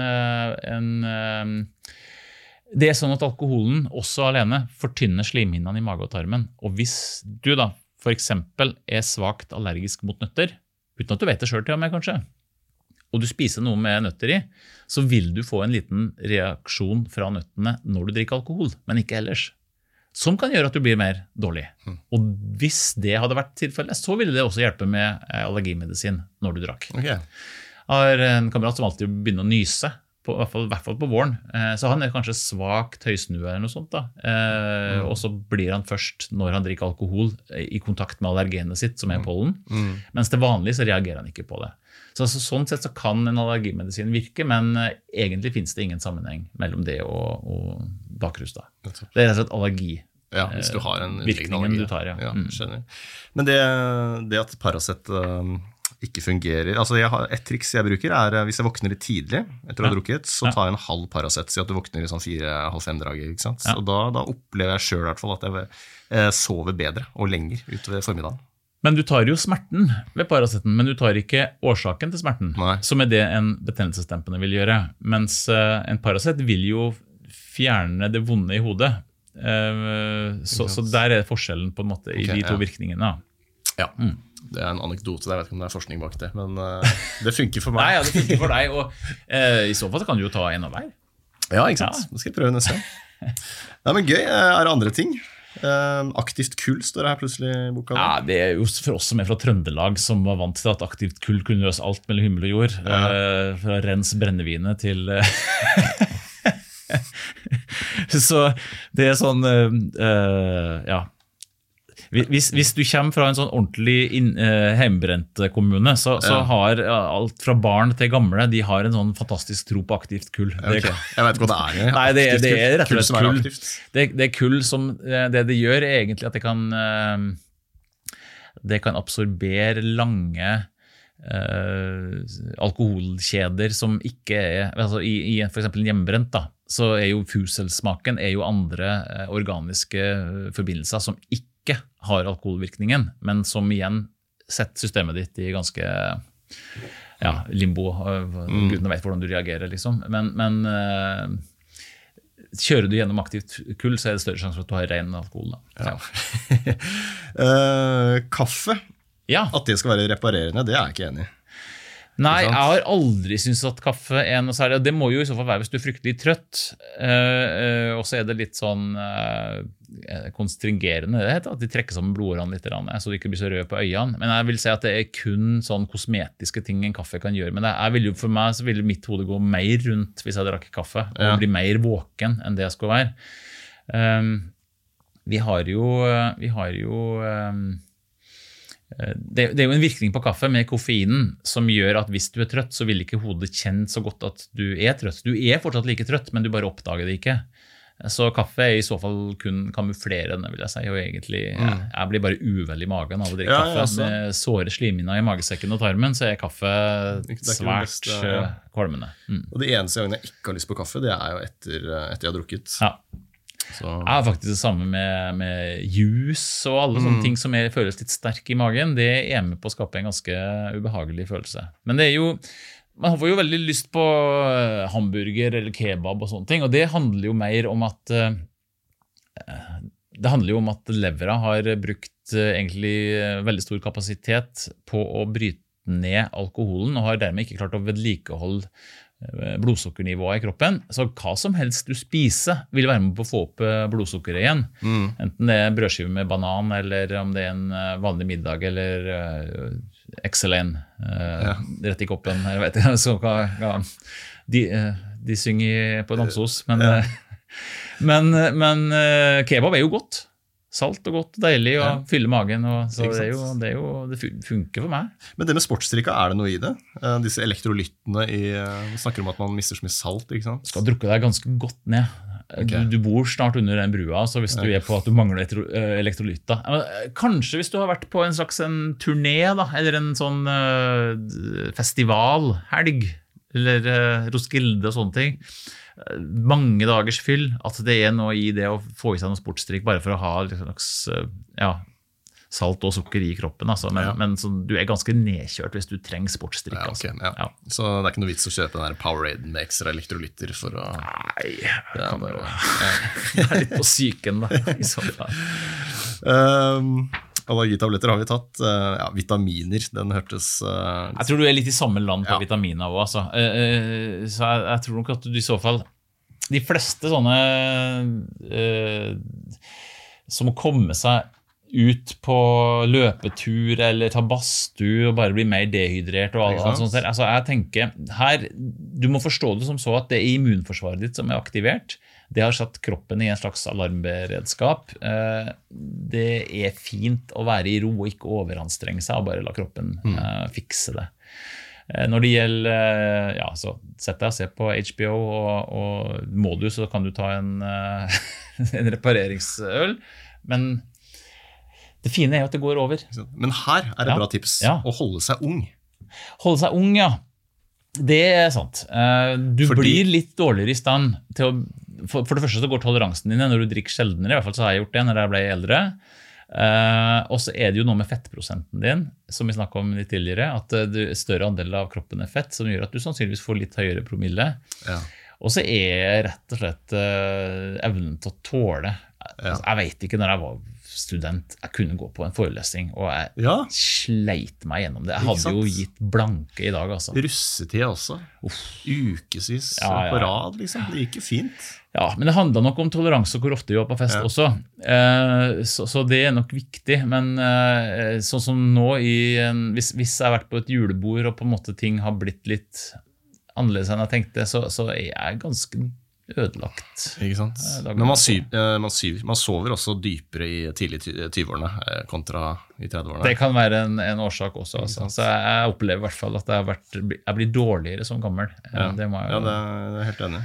Speaker 4: det sånn at alkoholen også alene fortynner slimhinnene i mage og tarmen, og hvis du da for eksempel svagt allergisk mot nøtter, uten at du vet det selv til og med kanskje, og du spiser noe med nøtter i, så vil du få en liten reaksjon fra nøttene når du drikker alkohol, men ikke ellers. Som kan gjøre at du blir mer dårlig. Og hvis det hadde vært tilfellet, så ville det også hjelpe med allergimedisin når du drakk.
Speaker 5: Okay.
Speaker 4: Jeg har en kamerat som alltid begynner å nyse i hvert fall på våren. Så han kanskje svak tøysnue eller noe sånt da. Og så blir han først når han drikker alkohol i kontakt med allergenet sitt, som pollen. Mens det vanlige så reagerer han ikke på det. Så sånn sett så kan en allergimedisin virke, men egentlig finnes det ingen sammenheng mellom det og bakrus da. Det rett og slett allergi.
Speaker 5: Ja, hvis du har en
Speaker 4: virkningen du tar,
Speaker 5: ja. Skjønner. Men det at Paracet ikke fungerer, altså et triks jeg bruker hvis jeg våkner litt tidlig etter å ha drukket, så tar jeg en halv Paracet, så at du våkner i sånn 4-5-draget, ikke sant? Og da opplever jeg selv i hvert fall at jeg sover bedre og lenger utover formiddagen.
Speaker 4: Men du tar jo smerten ved Paraceten, men du tar ikke årsaken til smerten, som det en betennelsesdempende vil gjøre. Mens en Paracet vil jo fjerne det vonde i hodet. Så der forskjellen på en måte i de to virkningene.
Speaker 5: Ja, det en anekdote, jeg vet ikke om det forskning bak det, men det funker for meg.
Speaker 4: Nei, ja, det funker for deg, og i så fall kan du jo ta en av hver.
Speaker 5: Ja, ikke sant? Det skal jeg prøve neste. Nei, men gøy, det andre ting? Aktivt kull står det her plutselig i boka.
Speaker 4: Ja, det jo for oss som fra Trøndelag, som var vant til at aktivt kull kunne løse alt mellom himmel og jord, fra rens brennevinet til så det sånn ja, hvis du kommer fra en sånn ordentlig hjemmebrent kommune, så har alt fra barn til gamle, de har en sånn fantastisk tro på aktivt kull.
Speaker 5: Jeg vet ikke hva det
Speaker 4: Nei, det rett og slett kull. Det kull som det gjør egentlig at det kan absorbere lange alkoholkjeder som ikke altså i for eksempel en hjemmebrent da, så jo fuselsmaken jo andre organiske forbindelser som ikke har alkoholvirkningen, men som igjen setter systemet ditt i ganske limbo. Gudene vet hvordan du reagerer, liksom. Men kjører du gjennom aktivt kull, så det større sjanse for at du har ren alkohol.
Speaker 5: Kaffe, at det skal være reparerende, det jeg ikke enig i.
Speaker 4: Nei, jeg har aldri syntes at kaffe noe særlig, og det må jo i så fall være hvis du fryktelig trøtt, og så det litt sånn konstringerende, det heter at de trekker sammen blodårene litt, så du ikke blir så rød på øynene, men jeg vil si at det kun sånn kosmetiske ting en kaffe kan gjøre, men for meg så vil mitt hode gå mer rundt hvis jeg drakk kaffe, og bli mer våken enn det jeg skulle være. Vi har jo det jo en virkning på kaffe med koffeinen som gjør at hvis du trøtt, så vil ikke hodet kjenne så godt at du trøtt. Du fortsatt like trøtt, men du bare oppdager det ikke. Så kaffe i så fall kun kamuflerende, vil jeg si. Og egentlig, jeg blir bare uvel i magen av å drikke kaffe. Med såre slimhinner i magesekken og tarmen, så kaffe svært kvalmende.
Speaker 5: Og det eneste gangen jeg ikke har lyst på kaffe, det jo etter jeg har drukket.
Speaker 4: Ja. Jeg har faktisk det samme med juice og alle sånne ting som føles litt sterk i magen. Det med på å skape en ganske ubehagelig følelse. Men det jo, man får jo veldig lyst på hamburger eller kebab og sånne ting, og det handler jo mer om at levera har brukt egentlig veldig stor kapasitet på å bryte ned alkoholen, og har dermed ikke klart å vedlikeholde blodsukkernivået i kroppen, så hva som helst du spiser vil være med på å få opp blodsukkeret igjen. Enten det brødskive med banan, eller om det en vanlig middag, eller XL1 rett i koppen. Jeg vet ikke, så de synger på Namsos, men kebab jo godt. Salt og godt, deilig, og fylle magen, og så det funker for meg. Men
Speaker 5: det med sportsdrikka, det noe i det? Disse elektrolyttene vi snakker om at man mister så mye salt, ikke sant?
Speaker 4: Du skal drukke deg ganske godt ned. Du bor snart under den brua, så hvis du på at du mangler elektrolytter. Kanskje hvis du har vært på en slags turné, da, eller en sånn festivalhelg, eller Roskilde og sånne ting, mange dagers fyll, at det noe i det å få i seg noen sportsdrikk bare for å ha salt og sukker i kroppen, altså. Men du ganske nedkjørt hvis du trenger sportsdrikk.
Speaker 5: Så det ikke noe vits å kjøpe den der Powerade med ekstra elektrolytter for å...
Speaker 4: Nei, det litt på syken da, i så fall.
Speaker 5: Allergitabletter har vi tatt. Vitaminer, den hørtes...
Speaker 4: Jeg tror du litt i samme land på vitaminer også, altså. Så jeg tror nok at du i så fall... De fleste sånne som må komme seg ut på løpetur eller ta badstue og bare bli mer dehydrert og alt sånt der. Altså jeg tenker her, du må forstå det som så at det immunforsvaret ditt som aktivert. Det har satt kroppen i en slags alarmberedskap. Det fint å være i ro og ikke overanstrenge seg og bare la kroppen fikse det. Når det gjelder, ja, så sett deg og se på HBO og må du, så kan du ta en repareringsøl, men det fine jo at det går over.
Speaker 5: Men her det bra tips, å holde seg ung.
Speaker 4: Holde seg ung, ja. Det sant. Du blir litt dårligere i stand til å, for det første så går toleransen din når du drikker sjeldnere, i hvert fall så har jeg gjort det når jeg ble eldre. Og så det jo noe med fettprosenten din, som vi snakket om litt tidligere, at større andel av kroppen fett, som gjør at du sannsynligvis får litt høyere promille. Ja. Og så rett og slett evnen til å tåle. Jeg vet ikke når jeg var student, jeg kunne gå på en forelesning, og jeg sleit meg gjennom det. Jeg hadde jo gitt blanke i dag, altså.
Speaker 5: Russetid også. Ukevis på rad, liksom. Det gikk jo fint.
Speaker 4: Ja, men det handler nok om toleranse og hvor ofte vi var på fest også. Så det nok viktig, men sånn som nå, hvis jeg har vært på et julebord og på en måte ting har blitt litt annerledes enn jeg tenkte, så jeg ganske ødelagt.
Speaker 5: Ikke sant? Men man sover også dypere i tidlig 20-årene kontra i 30-årene.
Speaker 4: Det kan være en årsak også. Altså. Så jeg opplever i hvert fall at jeg blir dårligere som gammel. Det må jeg
Speaker 5: det er helt enig.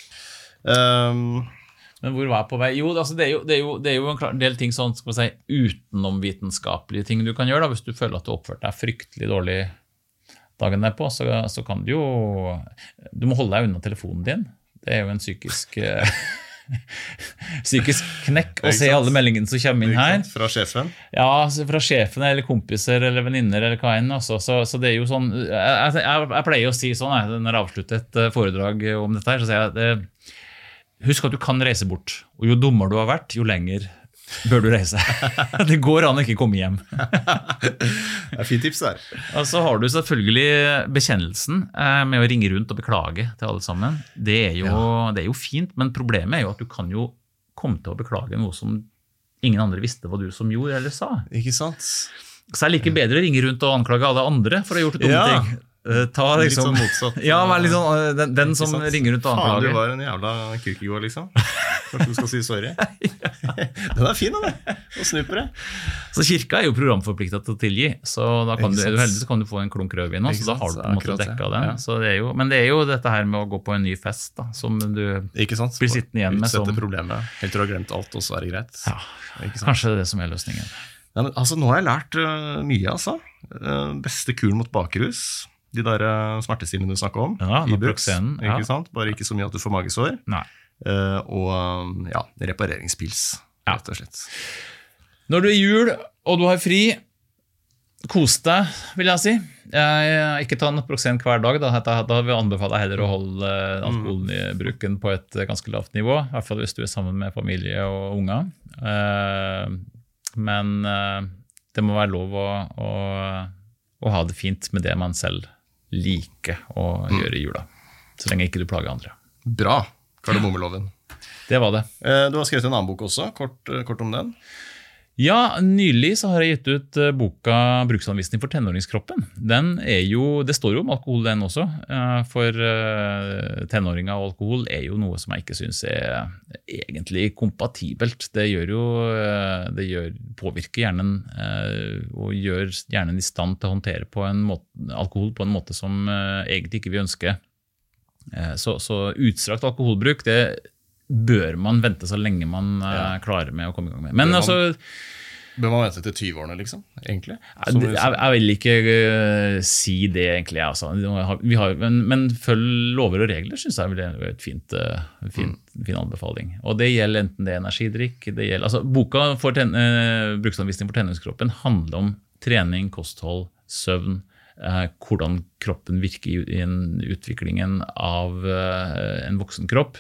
Speaker 4: Men hvor var jeg på vei? Jo, altså det er jo en del ting sånn, skal man si, utenomvitenskapelige ting du kan gjøre da, hvis du føler at du oppførte deg fryktelig dårlig dagen derpå, så kan du må holde deg unna telefonen din. Det jo en psykisk knekk å se alle meldingene som kommer inn her.
Speaker 5: Fra sjefen?
Speaker 4: Ja, fra sjefen eller kompiser eller venninner eller hva enn. Så det jo sånn, jeg pleier å si sånn, når jeg avslutter et foredrag om dette her, så sier jeg, husk at du kan reise bort, og jo dummere du har vært, jo lenger bør du reise. Det går an å ikke komme hjem.
Speaker 5: Det fint tips der.
Speaker 4: Og så har du selvfølgelig bekjennelsen med å ringe rundt og beklage til alle sammen. Det jo fint, men problemet jo at du kan jo komme til å beklage noe som ingen andre visste hva du som gjorde eller sa.
Speaker 5: Ikke sant?
Speaker 4: Så det like bedre å ringe rundt og anklage alle andre for å ha gjort et dumme ting. Ta liksom,
Speaker 5: litt sånn motsatt.
Speaker 4: Ja, men liksom, den som ringer rundt og anklager.
Speaker 5: Du var en jævla Kierkegaard, liksom. Kanskje du skal si sorry. Den fin, da, og snuper det.
Speaker 4: Så kirka jo programforpliktet til å tilgi, så da kan heldigvis kan du få en klunk rødvin også, så da har du på en måte dekket den. Så men det jo dette her med å gå på en ny fest, da, som du blir sittende igjen med.
Speaker 5: Utsette problemet, helt til du har glemt alt, og så det greit.
Speaker 4: Ja, kanskje det som løsningen.
Speaker 5: Ja, men, altså, nå har jeg lært mye, altså. Beste kuren mot bakrus. De der smertestillende du snakker om.
Speaker 4: Ja,
Speaker 5: Naproxen, ikke sant? Bare ikke så mye at du får magesår.
Speaker 4: Nei.
Speaker 5: Og repareringspils, rett og slett.
Speaker 4: Når du jul, og du har fri, kos deg, vil jeg si. Ikke ta Naproxen hver dag, da vil jeg anbefale deg heller å holde alkoholbruken på et ganske lavt nivå, i hvert fall hvis du sammen med familie og unger. Men det må være lov å ha det fint med det man selv liker å gjøre i jula, så lenge ikke du plager andre.
Speaker 5: Bra, kardemommeloven.
Speaker 4: Det var det.
Speaker 5: Du har skrevet en annen bok også, kort om den.
Speaker 4: Ja, nylig så har jeg gitt ut boka Bruksanvisning for tenåringskroppen. Det står jo om alkohol den også, for tenåringer og alkohol jo noe som jeg ikke synes egentlig kompatibelt. Det påvirker hjernen og gjør hjernen i stand til å håndtere alkohol på en måte som egentlig ikke vi ønsker. Så utstrakt alkoholbruk, det bør man vente så lenge man klarer med å komme i gang med. Men
Speaker 5: bør man vente til 20-årene, liksom, egentlig?
Speaker 4: Jeg vil ikke si det, egentlig. Altså. Men følg lover og regler, synes jeg er et fin anbefaling. Og det gjelder enten det energidrikk, boka for bruksanvisning for tenåringskroppen handler om trening, kosthold, søvn, hvordan kroppen virker i utviklingen av en voksen kropp.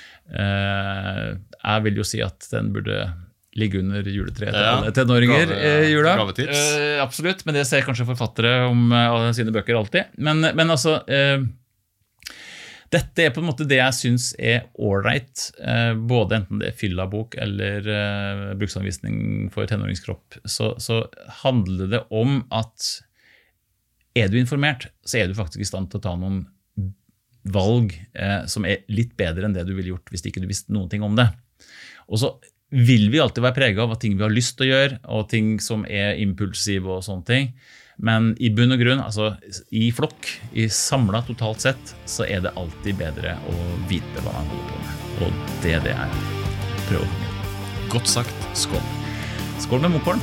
Speaker 4: Jeg vil jo si at den burde ligge under juletreet til alle tenåringer i jula.
Speaker 5: Gavetips.
Speaker 4: Absolutt, men det ser kanskje forfattere om sine bøker alltid. Men altså, Dette på en måte det jeg synes alright, både enten det fyllabok eller bruksanvisning for tenåringskropp, så handler det om at du informert, så du faktisk i stand til å ta noen valg som litt bedre enn det du ville gjort hvis ikke du visste noen ting om det. Og så vil vi alltid være preget av ting vi har lyst til å gjøre, og ting som impulsive og sånne ting. Men i bunn og grunn, altså i flokk, i samlet totalt sett, så det alltid bedre å vite hva man holder på med. Og det prøv å gjøre.
Speaker 5: Godt sagt, skål.
Speaker 4: Skål med Mukorn.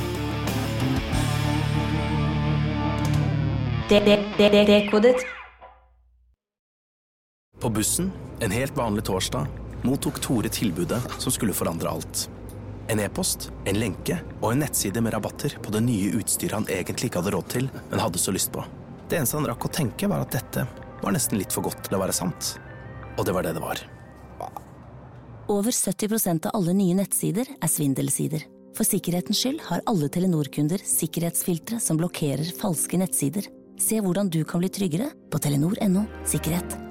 Speaker 3: Dekodet.
Speaker 7: På bussen, en helt vanlig torsdag, mottok Tore tilbudet som skulle forandre alt. En e-post, en lenke og en nettside med rabatter på det nye utstyret han egentlig ikke hadde råd til, men hadde så lyst på. Det eneste han rakk å tenke var at dette var nesten litt for godt til å være sant. Og det var det det var.
Speaker 8: Over 70% av alle nye nettsider svindelsider. For sikkerhetens skyld har alle Telenor-kunder sikkerhetsfiltre som blokkerer falske nettsider. Se hvordan du kan bli tryggere på telenor.no sikkerhet.